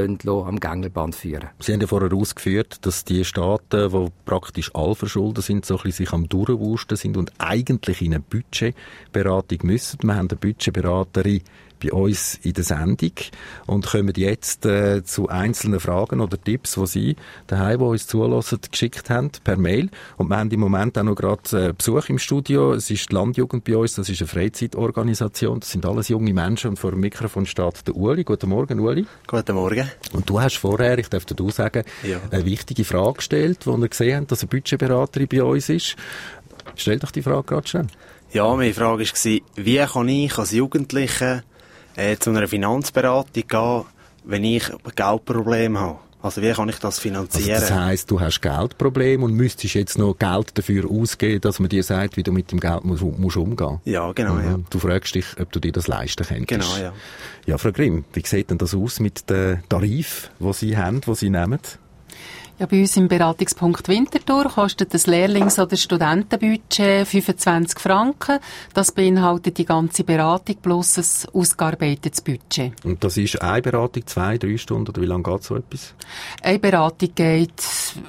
am Gängelband führen. Sie haben ja vorher ausgeführt, dass die Staaten, die praktisch allverschuldet sind, so ein bisschen sich am Durchwursten sind und eigentlich in eine Budgetberatung müssen. Wir haben eine Budgetberaterin bei uns in der Sendung und kommen jetzt äh, zu einzelnen Fragen oder Tipps, die Sie daheim, die uns zulassen, geschickt haben per Mail. Und wir haben im Moment auch noch gerade äh, Besuch im Studio. Es ist die Landjugend bei uns, das ist eine Freizeitorganisation. Das sind alles junge Menschen und vor dem Mikrofon steht der Uli. Guten Morgen, Uli. Guten Morgen. Und du hast vorher, ich darf dir sagen, ja. eine wichtige Frage gestellt, wo wir gesehen haben, dass eine Budgetberaterin bei uns ist. Stell doch die Frage gerade schnell. Ja, meine Frage war, wie kann ich als Jugendliche äh, zu einer Finanzberatung gehen, wenn ich Geldprobleme habe? Also wie kann ich das finanzieren? Also das heisst, du hast Geldprobleme und müsstest jetzt noch Geld dafür ausgeben, dass man dir sagt, wie du mit dem Geld musst, musst umgehen. Ja, genau, mhm. ja. Du fragst dich, ob du dir das leisten könntest. Genau, ja. Ja, Frau Grimm, wie sieht denn das aus mit den Tarifen, die Sie haben, die Sie nehmen? Ja, bei uns im Beratungspunkt Winterthur kostet das Lehrlings- oder Studentenbudget fünfundzwanzig Franken. Das beinhaltet die ganze Beratung plus ein ausgearbeitetes Budget. Und das ist eine Beratung, zwei, drei Stunden oder wie lange geht so etwas? Eine Beratung geht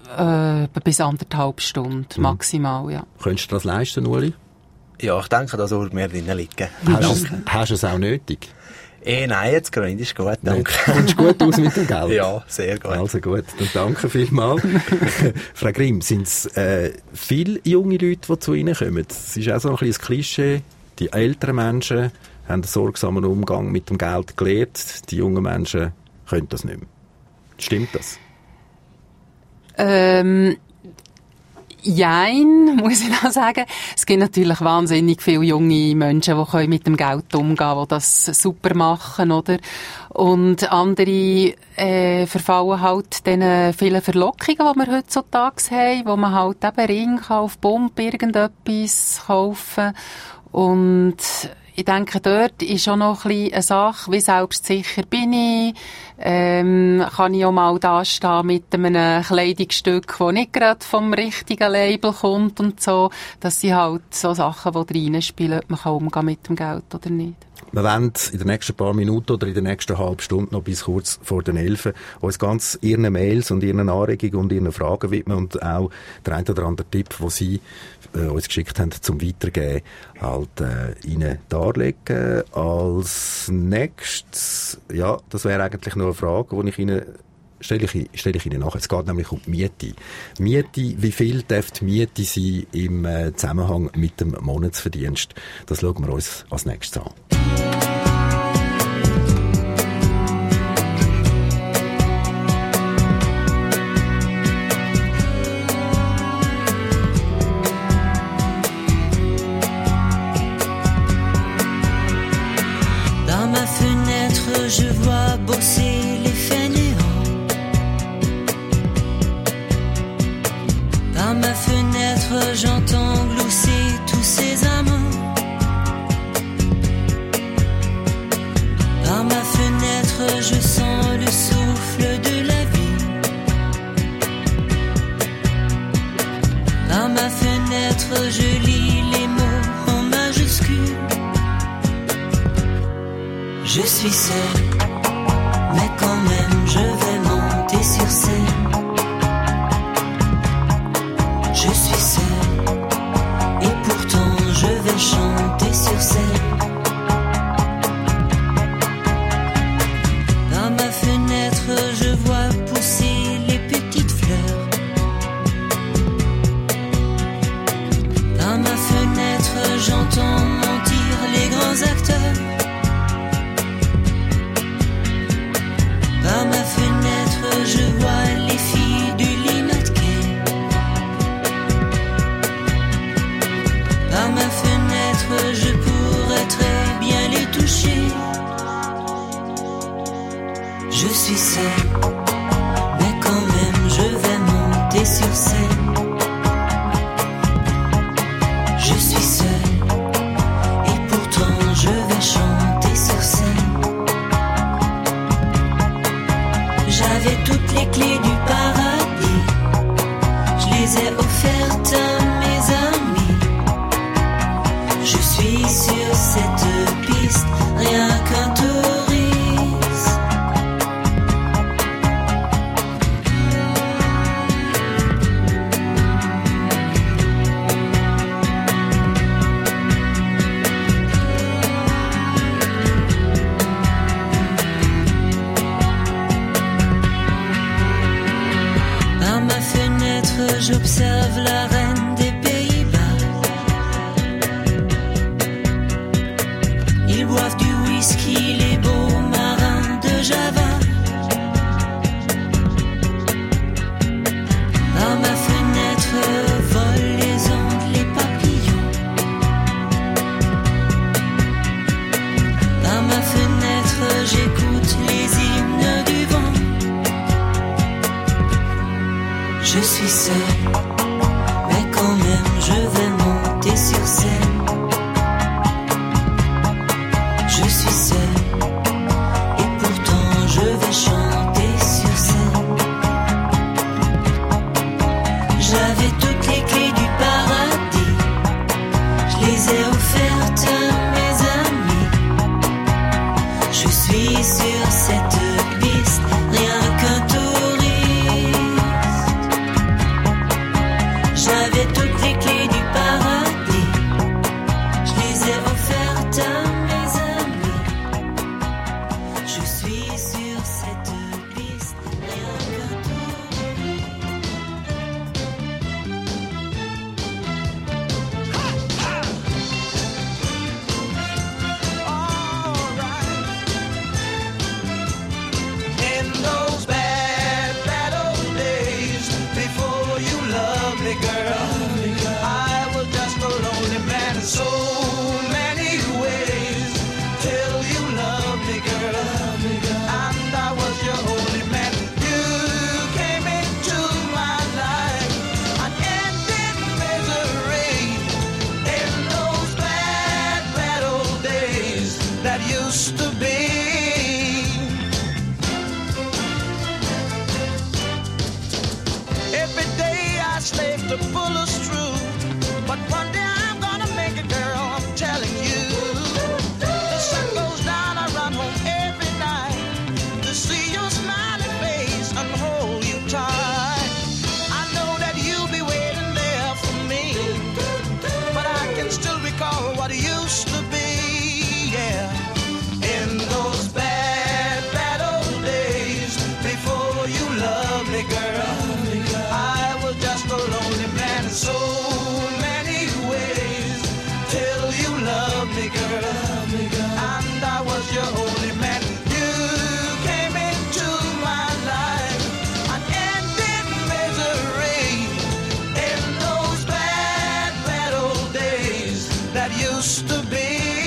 äh, bis anderthalb Stunden mhm. maximal, ja. Könntest du das leisten, Uli? Ja, ich denke, das würde mir drin liegen. Hast, hast du es auch nötig? Eh, nein, jetzt gerade ist gut, danke. Kommst du gut aus mit dem Geld? Ja, sehr gut. Also gut, dann danke vielmals. Frau Grimm, sind es äh, viele junge Leute, die zu Ihnen kommen? Es ist auch so ein bisschen ein Klischee, die älteren Menschen haben einen sorgsamen Umgang mit dem Geld gelernt, die jungen Menschen können das nicht mehr. Stimmt das? Ähm... Jein, muss ich noch sagen. Es gibt natürlich wahnsinnig viele junge Menschen, die können mit dem Geld umgehen können, die das super machen, oder? Und andere äh, verfallen halt diesen vielen Verlockungen, die wir heutzutage haben, wo man halt eben Ring auf Pump irgendetwas kaufen. Und ich denke, dort ist auch noch ein bisschen eine Sache, wie selbstsicher bin ich, ähm, kann ich auch mal da stehen mit einem Kleidungsstück, das nicht gerade vom richtigen Label kommt und so. Das sind halt so Sachen, die reinspielen, ob man kann umgehen mit dem Geld oder nicht. Wir wollen in den nächsten paar Minuten oder in der nächsten halben Stunde noch bis kurz vor den Elfen uns ganz Ihren Mails und Ihren Anregungen und Ihren Fragen widmen und auch der ein oder andere Tipp, den Sie äh, uns geschickt haben, zum Weitergeben, halt äh, Ihnen darlegen. Als nächstes, ja, das wäre eigentlich noch eine Frage, die ich Ihnen stelle ich, stelle ich Ihnen nach. Es geht nämlich um die Miete. Miete, wie viel darf die Miete sein im äh, Zusammenhang mit dem Monatsverdienst? Das schauen wir uns als nächstes an. Dans ma fenêtre, je vois bosser les fainéants. Dans ma fenêtre, j'entends glousser tous ces amants. Dans ma fenêtre, je sens le souffle de la vie. Dans ma fenêtre, je lis les mots en majuscules. Je suis seule, mais quand même je vais monter sur scène. Je suis seule, et pourtant je vais chanter sur scène. Par ma fenêtre, je vois pousser les petites fleurs. Par ma fenêtre, j'entends mentir les grands acteurs. Par ma fenêtre, je vois les filles du Limotquai. Par ma fenêtre, je pourrais très bien les toucher. Je suis seule, mais quand même je vais monter sur scène. Je suis seule, et pourtant je vais chanter sur scène. J'avais toutes les clés du paradis, je les ai offertes à mes amis. Je suis sur cette piste, rien qu'un touriste. Par ma fenêtre, j'observe la reine des Pays-Bas. Ils boivent du whisky, les beaux marins de Java. Par ma fenêtre, volent les ondes, les papillons. Par ma fenêtre, j'écoute les hymnes du vent. Je suis seule, mais quand même je vais monter sur scène. Je suis seule, et pourtant je vais chanter sur scène. J'avais toutes les clés du paradis, je les ai offertes à mes amis. Je suis sur cette piste, rien qu'un touriste. J'avais toutes les clés du paradis, je les ai offertes à mes amis. Je suis sur cette piste, rien qu'un In those bad, bad old days, before you loved me, girl, I was just a lonely man in so many ways. Till you loved me, girl, and I was your only man. You came into my life and ended misery. In those bad, bad old days that used to be. Every day I slave to pull us through, but one day I'm gonna make it, girl, I'm telling you. The sun goes down, I run home every night to see your smiling face and hold you tight. I know that you'll be waiting there for me, but I can still recall what it used to be, yeah. In those bad, bad old days, before you loved me, girl, I was just a lonely man in so many ways. Till you loved me, girl, and I was your only man. You came into my life and ended misery. In those bad, bad old days that used to be.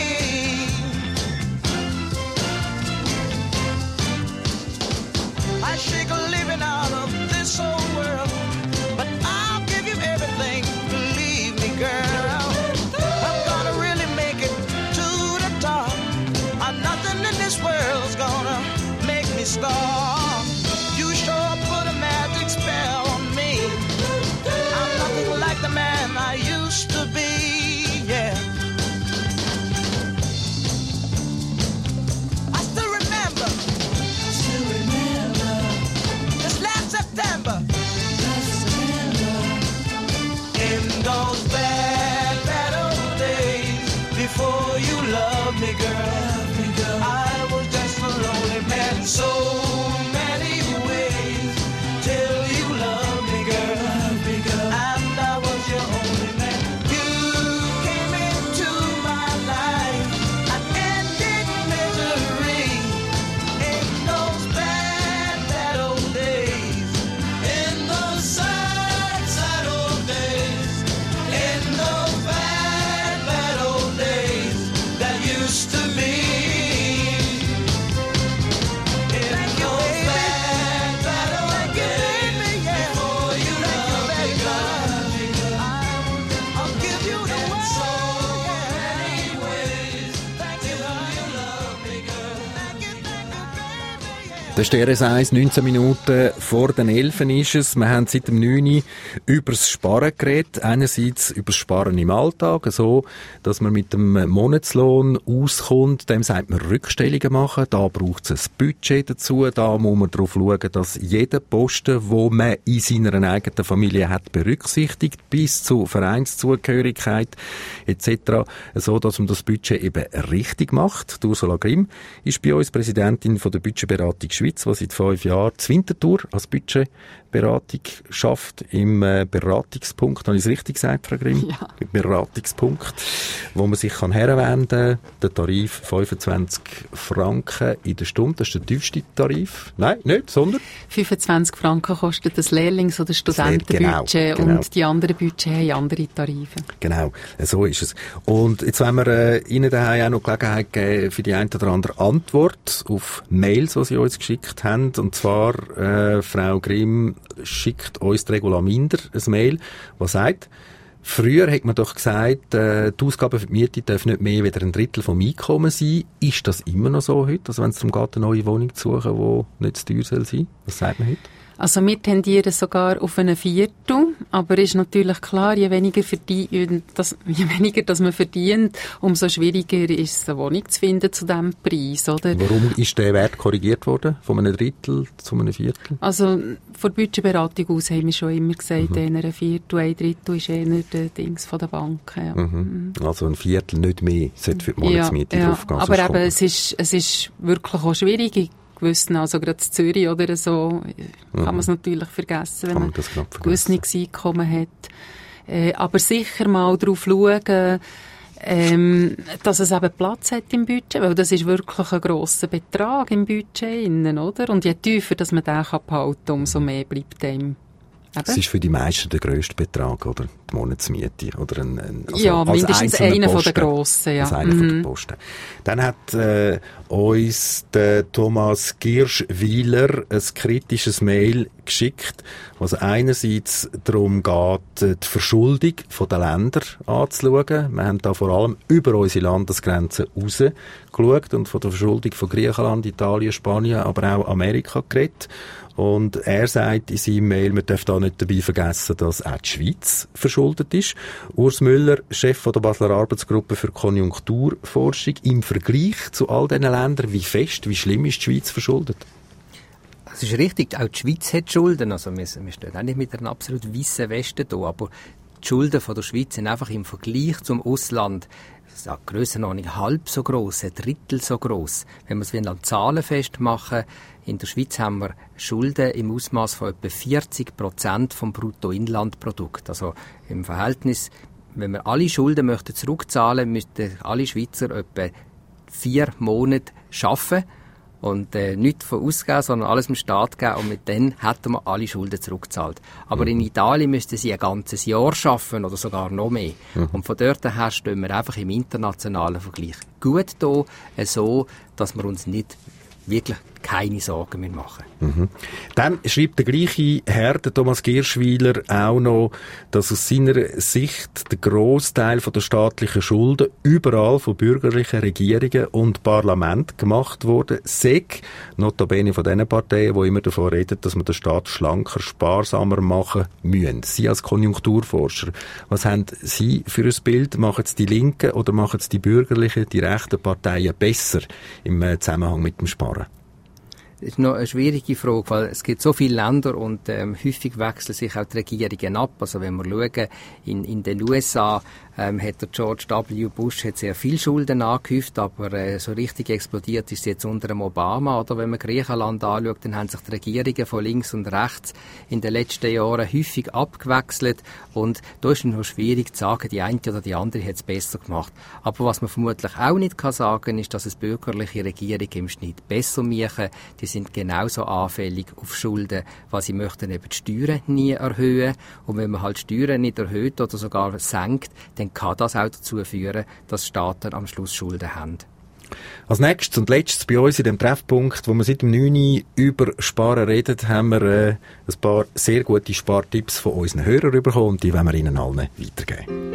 I shake a living out of this old world, but I'll give you everything, believe me, girl. I'm gonna really make it to the top, and nothing in this world's gonna make me stop. You sure put a magic spell on me. I'm nothing like the man I used to be, yeah. I still remember, still remember, this last September. in those bad, bad old days. Before you loved me, girl, I was just a lonely man. So many ways till you loved me, girl, and I was your only man. You came into my life and ended misery in those bad, bad old days. In those sad, sad old days. In those bad, bad old days that used to be. In those bad, bad old days before you loved me, girl, I'll give you the world. So many ways till you love me, girl. Der S T R S eins, neunzehn Minuten vor den Elfen ist es. Wir haben seit dem neun über das Sparen geredet. Einerseits über das Sparen im Alltag, so, dass man mit dem Monatslohn auskommt. Dem sagt man Rückstellungen machen. Da braucht es ein Budget dazu. Da muss man darauf schauen, dass jeder Posten, den man in seiner eigenen Familie hat, berücksichtigt, bis zur Vereinszugehörigkeit et cetera, so dass man das Budget eben richtig macht. Ursula Grimm ist bei uns Präsidentin von der Budgetberatung Schweiz, die seit fünf Jahren zur Winterthur als Budgetberatung schafft, im äh, Beratungspunkt. Habe ich es richtig gesagt, Frau Grimm? Ja. Im Beratungspunkt, wo man sich kann herwenden kann. Der Tarif fünfundzwanzig Franken in der Stunde. Das ist der tiefste Tarif. Nein, nicht, sondern? fünfundzwanzig Franken kostet das Lehrlings- oder Studentenbudget, genau, genau. und die anderen Budgets haben andere Tarife. Genau, so ist es. Und jetzt wollen wir äh, Ihnen daheim auch noch Gelegenheit geben für die eine oder andere Antwort auf Mails, die Sie uns geschickt haben. Und zwar, äh, Frau Grimm schickt uns die Regula Minder ein Mail, das sagt, früher hat man doch gesagt, äh, die Ausgaben für die Miete dürfen nicht mehr als ein Drittel vom Einkommen sein. Ist das immer noch so heute? Also wenn es darum geht, eine neue Wohnung zu suchen, die nicht zu teuer soll sein? Was sagt man heute? Also wir tendieren sogar auf einen Viertel, aber ist natürlich klar, je weniger, verdient, das, je weniger das man verdient, umso schwieriger ist es, eine Wohnung zu finden zu diesem Preis, oder? Warum ist der Wert korrigiert worden, von einem Drittel zu einem Viertel? Also von der Budgetberatung aus haben wir schon immer gesagt, mhm. ein Viertel, ein Drittel ist eher der Dings von der Banken. Ja. Mhm. Also ein Viertel, nicht mehr, sollte für die Monatsmiete ja, ja. draufgehen. Aber eben, es ist, es ist wirklich auch schwierig. Gewissen, also gerade in Zürich oder so, kann man es natürlich vergessen, wenn man, man ein gewisses Einkommen hat. Äh, aber sicher mal darauf schauen, ähm, dass es eben Platz hat im Budget, weil das ist wirklich ein grosser Betrag im Budget innen, oder? Und je tiefer, dass man den kann behalten, umso mehr bleibt dem. Es ist für die meisten der grösste Betrag, oder? Die Monatsmiete. Oder ein, ein, also ja, mindestens einer von den grossen, ja. Als einer mhm. von den Posten. Dann hat äh, uns der Thomas Girschwiler ein kritisches Mail geschickt, was einerseits darum geht, die Verschuldung der Länder anzuschauen. Wir haben da vor allem über unsere Landesgrenzen rausgeschaut und von der Verschuldung von Griechenland, Italien, Spanien, aber auch Amerika geredet. Und er sagt in seinem Mail, man darf da nicht dabei vergessen, dass auch die Schweiz verschuldet ist. Urs Müller, Chef der Basler Arbeitsgruppe für Konjunkturforschung, im Vergleich zu all diesen Ländern, wie fest, wie schlimm ist die Schweiz verschuldet? Es ist richtig, auch die Schweiz hat Schulden. Also wir, wir stehen auch nicht mit einer absolut weißen Weste da, aber die Schulden von der Schweiz sind einfach im Vergleich zum Ausland ja, Grössenordnung halb so gross, ein Drittel so gross. Wenn wir es an Zahlen festmachen, in der Schweiz haben wir Schulden im Ausmaß von etwa vierzig Prozent vom Bruttoinlandprodukt. Also im Verhältnis, wenn wir alle Schulden möchten zurückzahlen, müssten alle Schweizer etwa vier Monate arbeiten und äh, nichts von ausgeben, sondern alles dem Staat geben und mit denen hätten wir alle Schulden zurückgezahlt. Aber mhm. in Italien müssten sie ein ganzes Jahr arbeiten oder sogar noch mehr. Mhm. Und von dort her stehen wir einfach im internationalen Vergleich gut da, äh, so, dass wir uns nicht wirklich keine Sorgen mehr machen. Mhm. Dann schreibt der gleiche Herr, der Thomas Girschwiler, auch noch, dass aus seiner Sicht der Grossteil der staatlichen Schulden überall von bürgerlichen Regierungen und Parlament gemacht wurde, sei notabene von den Parteien, die immer davon reden, dass man den Staat schlanker, sparsamer machen müssen. Sie als Konjunkturforscher, was haben Sie für ein Bild? Machen es die Linken oder machen es die bürgerlichen, die rechten Parteien besser im Zusammenhang mit dem Sparen? Das ist noch eine schwierige Frage, weil es gibt so viele Länder und ähm, häufig wechseln sich auch die Regierungen ab. Also wenn wir schauen, in, in den U S A ähm, hat der George W. Bush hat sehr viel Schulden angehäuft, aber äh, so richtig explodiert ist es jetzt unter dem Obama. Oder wenn man Griechenland anschaut, dann haben sich die Regierungen von links und rechts in den letzten Jahren häufig abgewechselt und da ist es noch schwierig zu sagen, die eine oder die andere hat es besser gemacht. Aber was man vermutlich auch nicht kann sagen, ist, dass es bürgerliche Regierungen im Schnitt besser machen. Die sind genauso anfällig auf Schulden, weil sie möchten eben die Steuern nie erhöhen. Und wenn man halt Steuern nicht erhöht oder sogar senkt, dann kann das auch dazu führen, dass Staaten am Schluss Schulden haben. Als nächstes und letztes bei uns in dem Treffpunkt, wo wir seit dem neun Uhr über Sparen reden, haben wir äh, ein paar sehr gute Spartipps von unseren Hörern bekommen und die wollen wir Ihnen allen weitergeben.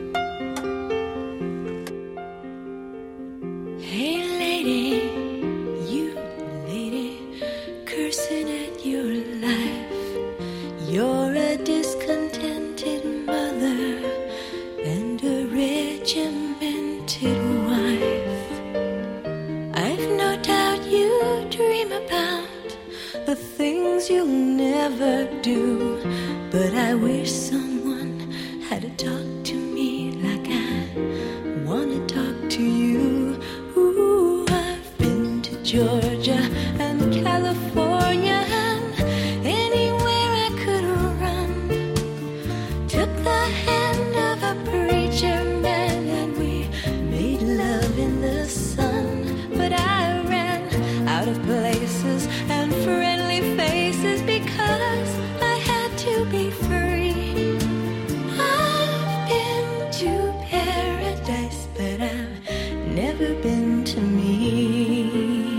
Hey lady, you lady, cursing at your life. You're a discontented mother and a regimented wife. I've no doubt you dream about the things you'll never do, but I wish someone had to talk to me like I wanna talk to you. Ooh, I've been to Georgia and California and anywhere I could run. Took the hand of a preacher man and we made love in the sun. But I ran out of places and friendly faces because I had to be free. I've been to paradise, but I've never been to me.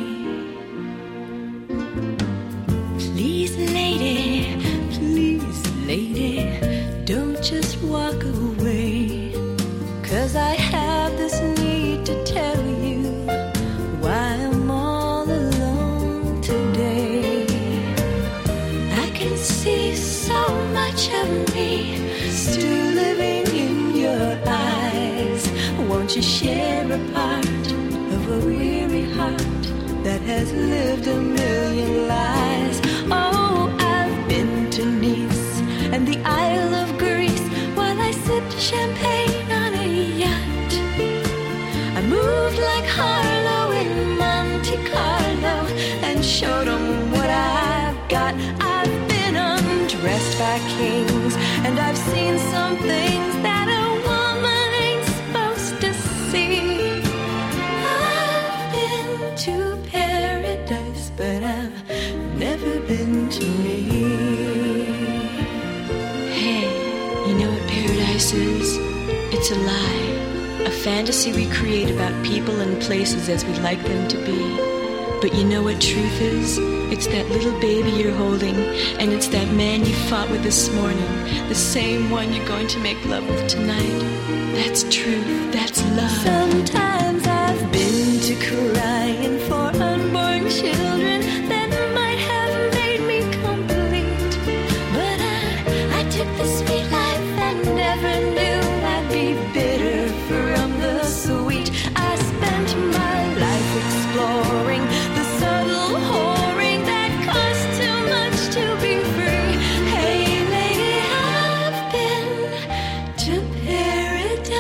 Please, lady, please, lady, don't just walk away, 'cause I have this need to tell you why I'm all alone today. I can see so much of me still living in your eyes. Won't you share a part of a weary heart that has lived a million lies? Oh, I've been to Nice and the Isle of Greece while I sipped champagne on a yacht. I moved like Harlow in Monte Carlo and showed them what I've got. I've been undressed by kings and I've seen some things that a woman ain't supposed to see. I've been to paradise, but I've never been to me. Hey, you know what paradise is? It's a lie, a fantasy we create about people and places as we'd like them to be. But you know what truth is? It's that little baby you're holding, and it's that man you fought with this morning, the same one you're going to make love with tonight. That's truth, that's love. Sometimes I've been to crying for unborn children that might have made me complete. But I, I took the sweet life and never knew I'd be bitter from the sweet. I spent my life exploring the subtle whoring that costs too much to be free. Hey lady, I've been to paradise,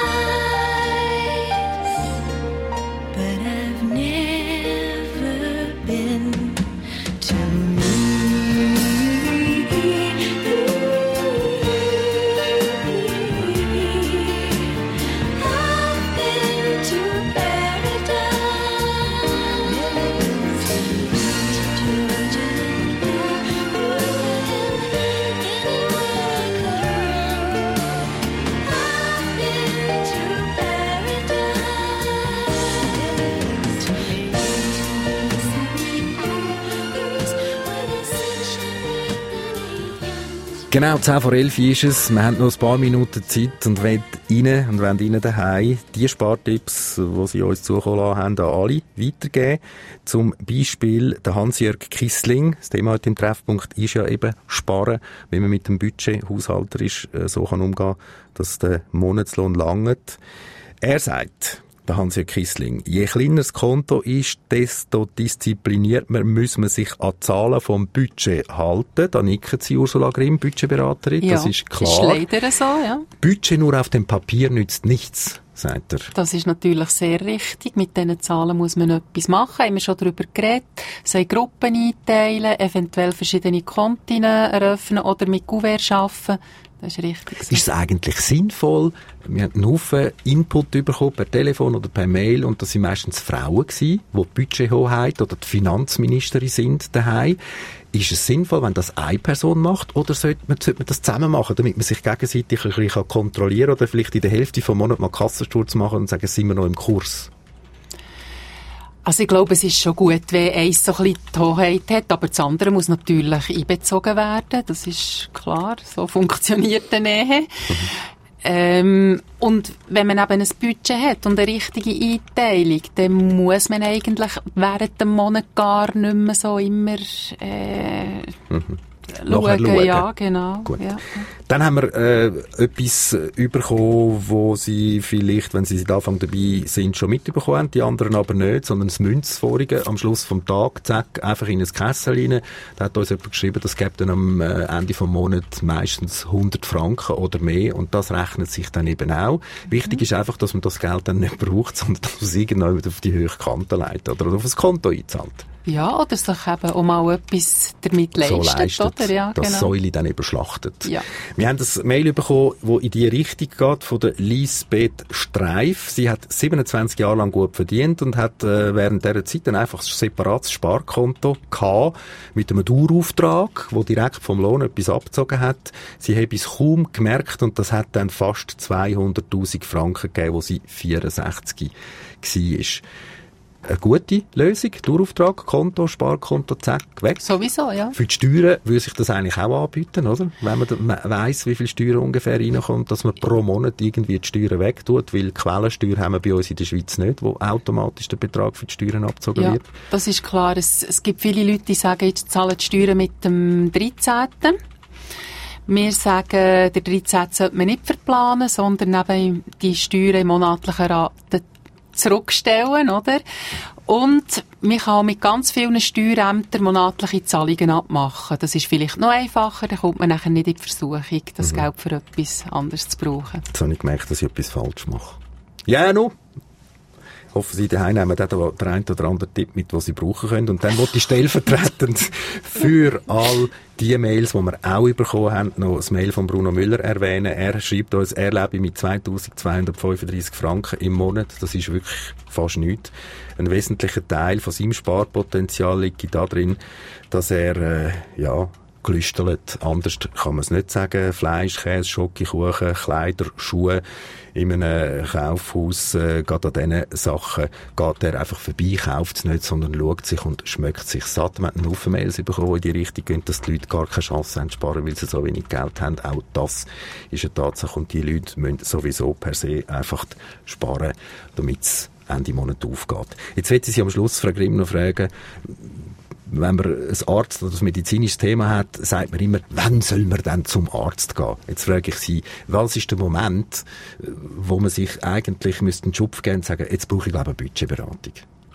but I've never been to me. I've been to paradise. Genau, zehn vor elf ist es. Wir haben noch ein paar Minuten Zeit und wollen Ihnen und wollen Ihnen daheim die Spartipps, die Sie uns zukommen lassen haben, an alle weitergeben. Zum Beispiel der Hans-Jörg Kissling. Das Thema heute im Treffpunkt ist ja eben Sparen, wie man mit dem Budget haushalterisch so kann umgehen, dass der Monatslohn langt. Er sagt, der Hans-Jörg Kissling. Je kleiner das Konto ist, desto disziplinierter muss man sich an die Zahlen vom Budget halten. Da nicken Sie, Ursula Grimm, Budgetberaterin. Ja, das ist klar. ist leider so, ja. Budget nur auf dem Papier nützt nichts, sagt er. Das ist natürlich sehr richtig. Mit diesen Zahlen muss man etwas machen. Haben wir schon darüber geredet. So in Gruppen einteilen, eventuell verschiedene Konten eröffnen oder mit Kuvert arbeiten. Das ist richtig. Ist es eigentlich sinnvoll? Wir haben einen Haufen Input bekommen, per Telefon oder per Mail, und das waren meistens Frauen gewesen, die die Budgethoheit oder die Finanzministerin sind daheim. Ist es sinnvoll, wenn das eine Person macht, oder sollte man, sollte man das zusammen machen, damit man sich gegenseitig ein bisschen kontrollieren kann, oder vielleicht in der Hälfte vom Monat mal Kassensturz machen und sagen, sind wir noch im Kurs? Also ich glaube, es ist schon gut, wenn eins so ein bisschen die Hoheit hat, aber das andere muss natürlich einbezogen werden. Das ist klar, so funktioniert die Nähe. Mhm. Ähm, und wenn man eben ein Budget hat und eine richtige Einteilung, dann muss man eigentlich während dem Monat gar nicht mehr so immer äh, mhm. schauen. schauen. Ja, genau. Gut. Ja. Dann haben wir äh, etwas bekommen, wo Sie vielleicht, wenn Sie seit Anfang dabei sind, schon mitbekommen haben, die anderen aber nicht, sondern das Münzvorige am Schluss vom Tag, zack, einfach in ein Kessel rein. Da hat uns jemand geschrieben, das gibt dann am äh, Ende vom Monat meistens hundert Franken oder mehr, und das rechnet sich dann eben auch. Mhm. Wichtig ist einfach, dass man das Geld dann nicht braucht, sondern dass man es irgendwann auf die hohe Kante leitet oder auf ein Konto einzahlt. Ja, oder sich eben auch mal etwas damit leistet, so leistet, oder? Ja, das genau. Säule dann eben schlachtet. Ja. Wir haben ein Mail bekommen, das in die Richtung geht, von der Lisbeth Streif. Sie hat siebenundzwanzig Jahre lang gut verdient und hat äh, während dieser Zeit dann einfach ein separates Sparkonto gehabt, mit einem Dauerauftrag, wo direkt vom Lohn etwas abgezogen hat. Sie hat es kaum gemerkt, und das hat dann fast zweihunderttausend Franken gegeben, wo sie vierundsechzig war. Eine gute Lösung, Dauerauftrag, Konto, Sparkonto, zack, weg. Sowieso, ja. Für die Steuern würde sich das eigentlich auch anbieten, oder? Wenn man weiss, wie viel Steuern ungefähr reinkommt, dass man pro Monat irgendwie die Steuern wegtut, weil Quellensteuer haben wir bei uns in der Schweiz nicht, wo automatisch der Betrag für die Steuern abgezogen ja, wird. Das ist klar. Es, es gibt viele Leute, die sagen, jetzt zahlen die Steuern mit dem dreizehnten Wir sagen, der dreizehnte sollte man nicht verplanen, sondern eben die Steuern in monatlichen Raten zurückstellen, oder? Und man kann auch mit ganz vielen Steuerämtern monatliche Zahlungen abmachen. Das ist vielleicht noch einfacher, dann kommt man nachher nicht in die Versuchung, das mhm. Geld für etwas anderes zu brauchen. Jetzt habe ich gemerkt, dass ich etwas falsch mache. Ja, no. Ich hoffe, Sie daheim nehmen da den einen oder anderen Tipp mit, den Sie brauchen können. Und dann wollte ich stellvertretend für all die Mails, die wir auch bekommen haben, noch das Mail von Bruno Müller erwähnen. Er schreibt uns, er lebe mit zweitausendzweihundertfünfunddreissig Franken im Monat. Das ist wirklich fast nichts. Ein wesentlicher Teil von seinem Sparpotenzial liegt da drin, dass er, äh, ja, gelüstelt. Anders kann man es nicht sagen. Fleisch, Käse, Schoki, Kuchen, Kleider, Schuhe. In einem Kaufhaus, äh, geht an diesen Sachen, geht er einfach vorbei, kauft es nicht, sondern schaut sich und schmeckt sich satt. Wir haben einen Haufen Mails bekommen, die in die Richtung gehen, dass die Leute gar keine Chance haben zu sparen, weil sie so wenig Geld haben. Auch das ist eine Tatsache, und die Leute müssen sowieso per se einfach sparen, damit es Ende Monat aufgeht. Jetzt möchte ich Sie am Schluss, Frau Grimm, noch fragen, wenn man ein Arzt oder ein medizinisches Thema hat, sagt man immer, wann soll man denn zum Arzt gehen? Jetzt frage ich Sie, was ist der Moment, wo man sich eigentlich müsste einen Schupf geben und sagen, jetzt brauche ich, glaube ich, eine Budgetberatung?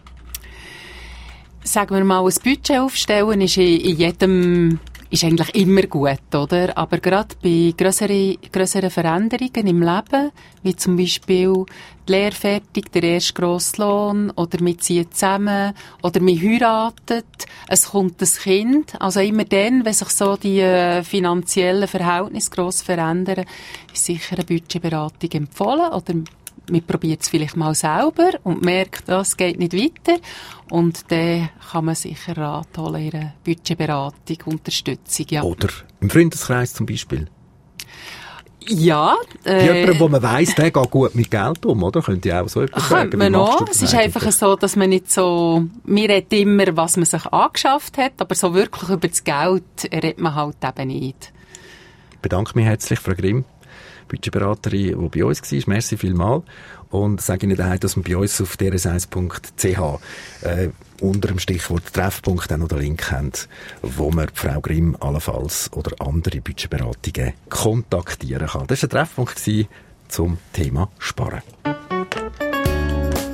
Sagen wir mal, ein Budget aufstellen ist in, in jedem, ist eigentlich immer gut, oder? Aber gerade bei grösseren, grösseren Veränderungen im Leben, wie zum Beispiel die Lehre fertig, der erste grosse Lohn, oder wir ziehen zusammen, oder wir heiraten, es kommt ein Kind. Also immer dann, wenn sich so die äh, finanziellen Verhältnisse gross verändern, ist sicher eine Budgetberatung empfohlen, oder man probiert es vielleicht mal selber und merkt, das geht nicht weiter. Und dann kann man sicher Rat holen in einer Budgetberatung, Unterstützung. Ja. Oder im Freundeskreis zum Beispiel. Ja. Äh, Jemand, wo man weiss, der geht gut mit Geld um, oder? Könnte ich auch so etwas sagen. Könnte man auch. Es ist einfach so, dass man nicht so, man redet immer, was man sich angeschafft hat, aber so wirklich über das Geld redet man halt eben nicht. Ich bedanke mich herzlich, Frau Grimm, Budgetberaterin, die bei uns war. Merci vielmals. Und sage Ihnen daheim, dass wir bei uns auf d r s eins punkt c h äh, unter dem Stichwort Treffpunkt auch noch den Link haben, wo man Frau Grimm allenfalls oder andere Budgetberatungen kontaktieren kann. Das war ein Treffpunkt zum Thema Sparen.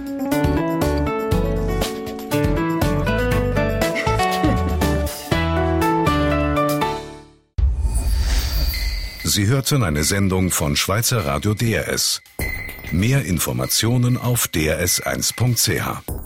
Sie hörten eine Sendung von Schweizer Radio D R S. Mehr Informationen auf d r s eins punkt c h.